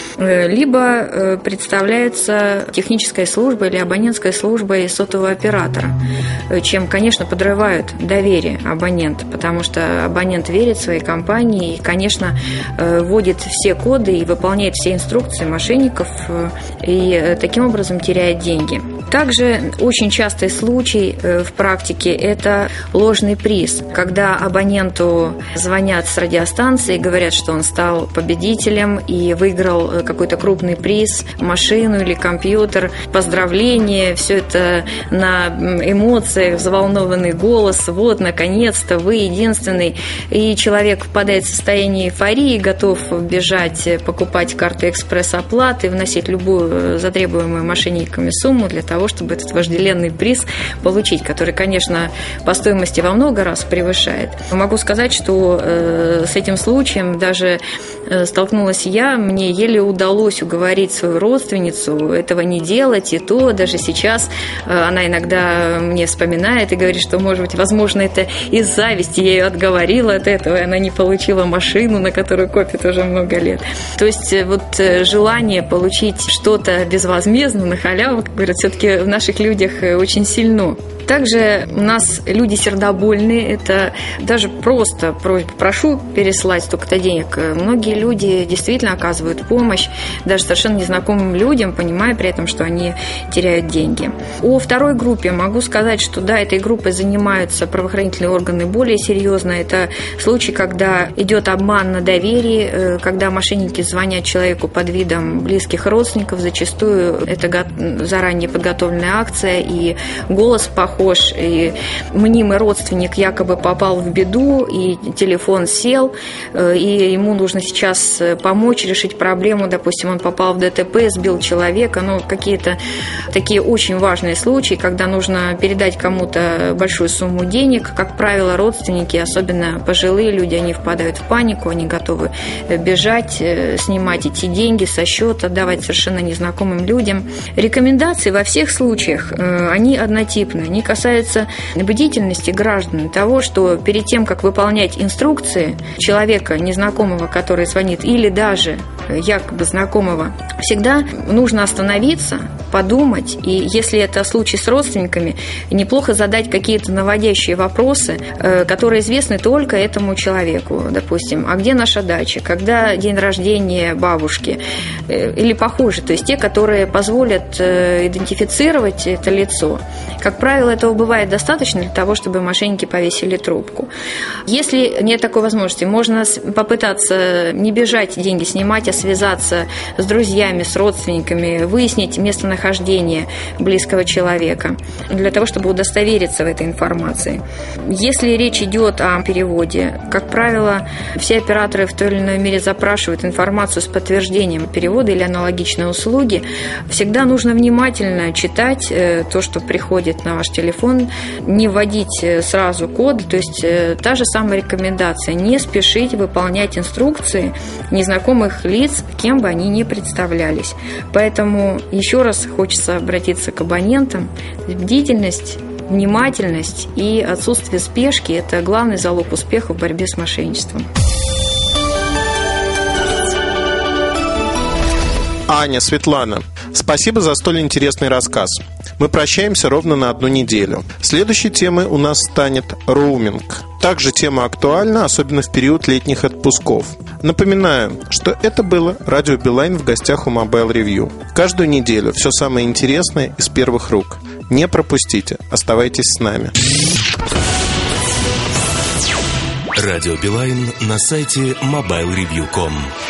Либо представляется техническая служба или абонентская служба сотового оператора, чем, конечно, подрывают доверие абонента, потому что абонент верит своей компании и, конечно, вводит все коды и выполняет все инструкции мошенников, и таким образом теряет деньги. Также очень частый случай в практике – это ложный приз, когда абоненту звонят с радиостанции и говорят, что он стал победителем и выиграл какой-то крупный приз, машину или компьютер, поздравления, все это на эмоциях, взволнованный голос, вот, наконец-то, вы единственный, и человек впадает в состояние эйфории, готов бежать, покупать карты экспресс-оплаты, вносить любую затребуемую мошенниками сумму для того, того, чтобы этот вожделенный приз получить, который, конечно, по стоимости во много раз превышает. Могу сказать, что с этим случаем даже столкнулась я, мне еле удалось уговорить свою родственницу этого не делать, и то даже сейчас она иногда мне вспоминает и говорит, что, может быть, возможно, это из зависти я ее отговорила от этого, и она не получила машину, на которую копит уже много лет. То есть вот желание получить что-то безвозмездно, на халяву, как говорят, все-таки в наших людях очень сильно. Также у нас люди сердобольные, это даже просто прошу переслать столько-то денег. Многие люди действительно оказывают помощь даже совершенно незнакомым людям, понимая при этом, что они теряют деньги. О второй группе могу сказать, что да, этой группой занимаются правоохранительные органы более серьезно. Это случай, когда идет обман на доверии, когда мошенники звонят человеку под видом близких родственников, зачастую это заранее подготовленная акция, и голос похож, и мнимый родственник якобы попал в беду, и телефон сел, и ему нужно сейчас помочь решить проблему. Допустим, он попал в ДТП, сбил человека. Какие-то такие очень важные случаи, когда нужно передать кому-то большую сумму денег. Как правило, родственники, особенно пожилые люди, они впадают в панику, они готовы бежать, снимать эти деньги со счета, отдавать совершенно незнакомым людям. Рекомендации во всех случаях, они однотипны. Они касаются бдительности граждан, того, что перед тем, как выполнять инструкции человека незнакомого, который звонит, или даже якобы знакомого, всегда нужно остановиться, подумать, и если это случай с родственниками, неплохо задать какие-то наводящие вопросы, которые известны только этому человеку. Допустим, а где наша дача, когда день рождения бабушки, или похуже, то есть те, которые позволят идентифицировать это лицо. Как правило, этого бывает достаточно для того, чтобы мошенники повесили трубку. Если нет такой возможности, можно попытаться не бежать деньги снимать, а связаться с друзьями, с родственниками, выяснить местонахождение близкого человека для того, чтобы удостовериться в этой информации. Если речь идет о переводе, как правило, все операторы в той или иной мере запрашивают информацию с подтверждением перевода или аналогичной услуги. Всегда нужно внимательно читать то, что приходит на ваш телефон, не вводить сразу код, то есть та же самая рекомендация, не спешить выполнять инструкции незнакомых лиц, кем бы они ни представлялись. Поэтому еще раз хочется обратиться к абонентам. Бдительность, внимательность и отсутствие спешки – это главный залог успеха в борьбе с мошенничеством. Аня, Светлана, спасибо за столь интересный рассказ. Мы прощаемся ровно на 1 неделю. Следующей темой у нас станет роуминг. Также тема актуальна, особенно в период летних отпусков. Напоминаю, что это было Радио Билайн в гостях у Mobile Review. Каждую неделю все самое интересное из первых рук. Не пропустите, оставайтесь с нами. Радио Билайн на сайте mobilereview.com.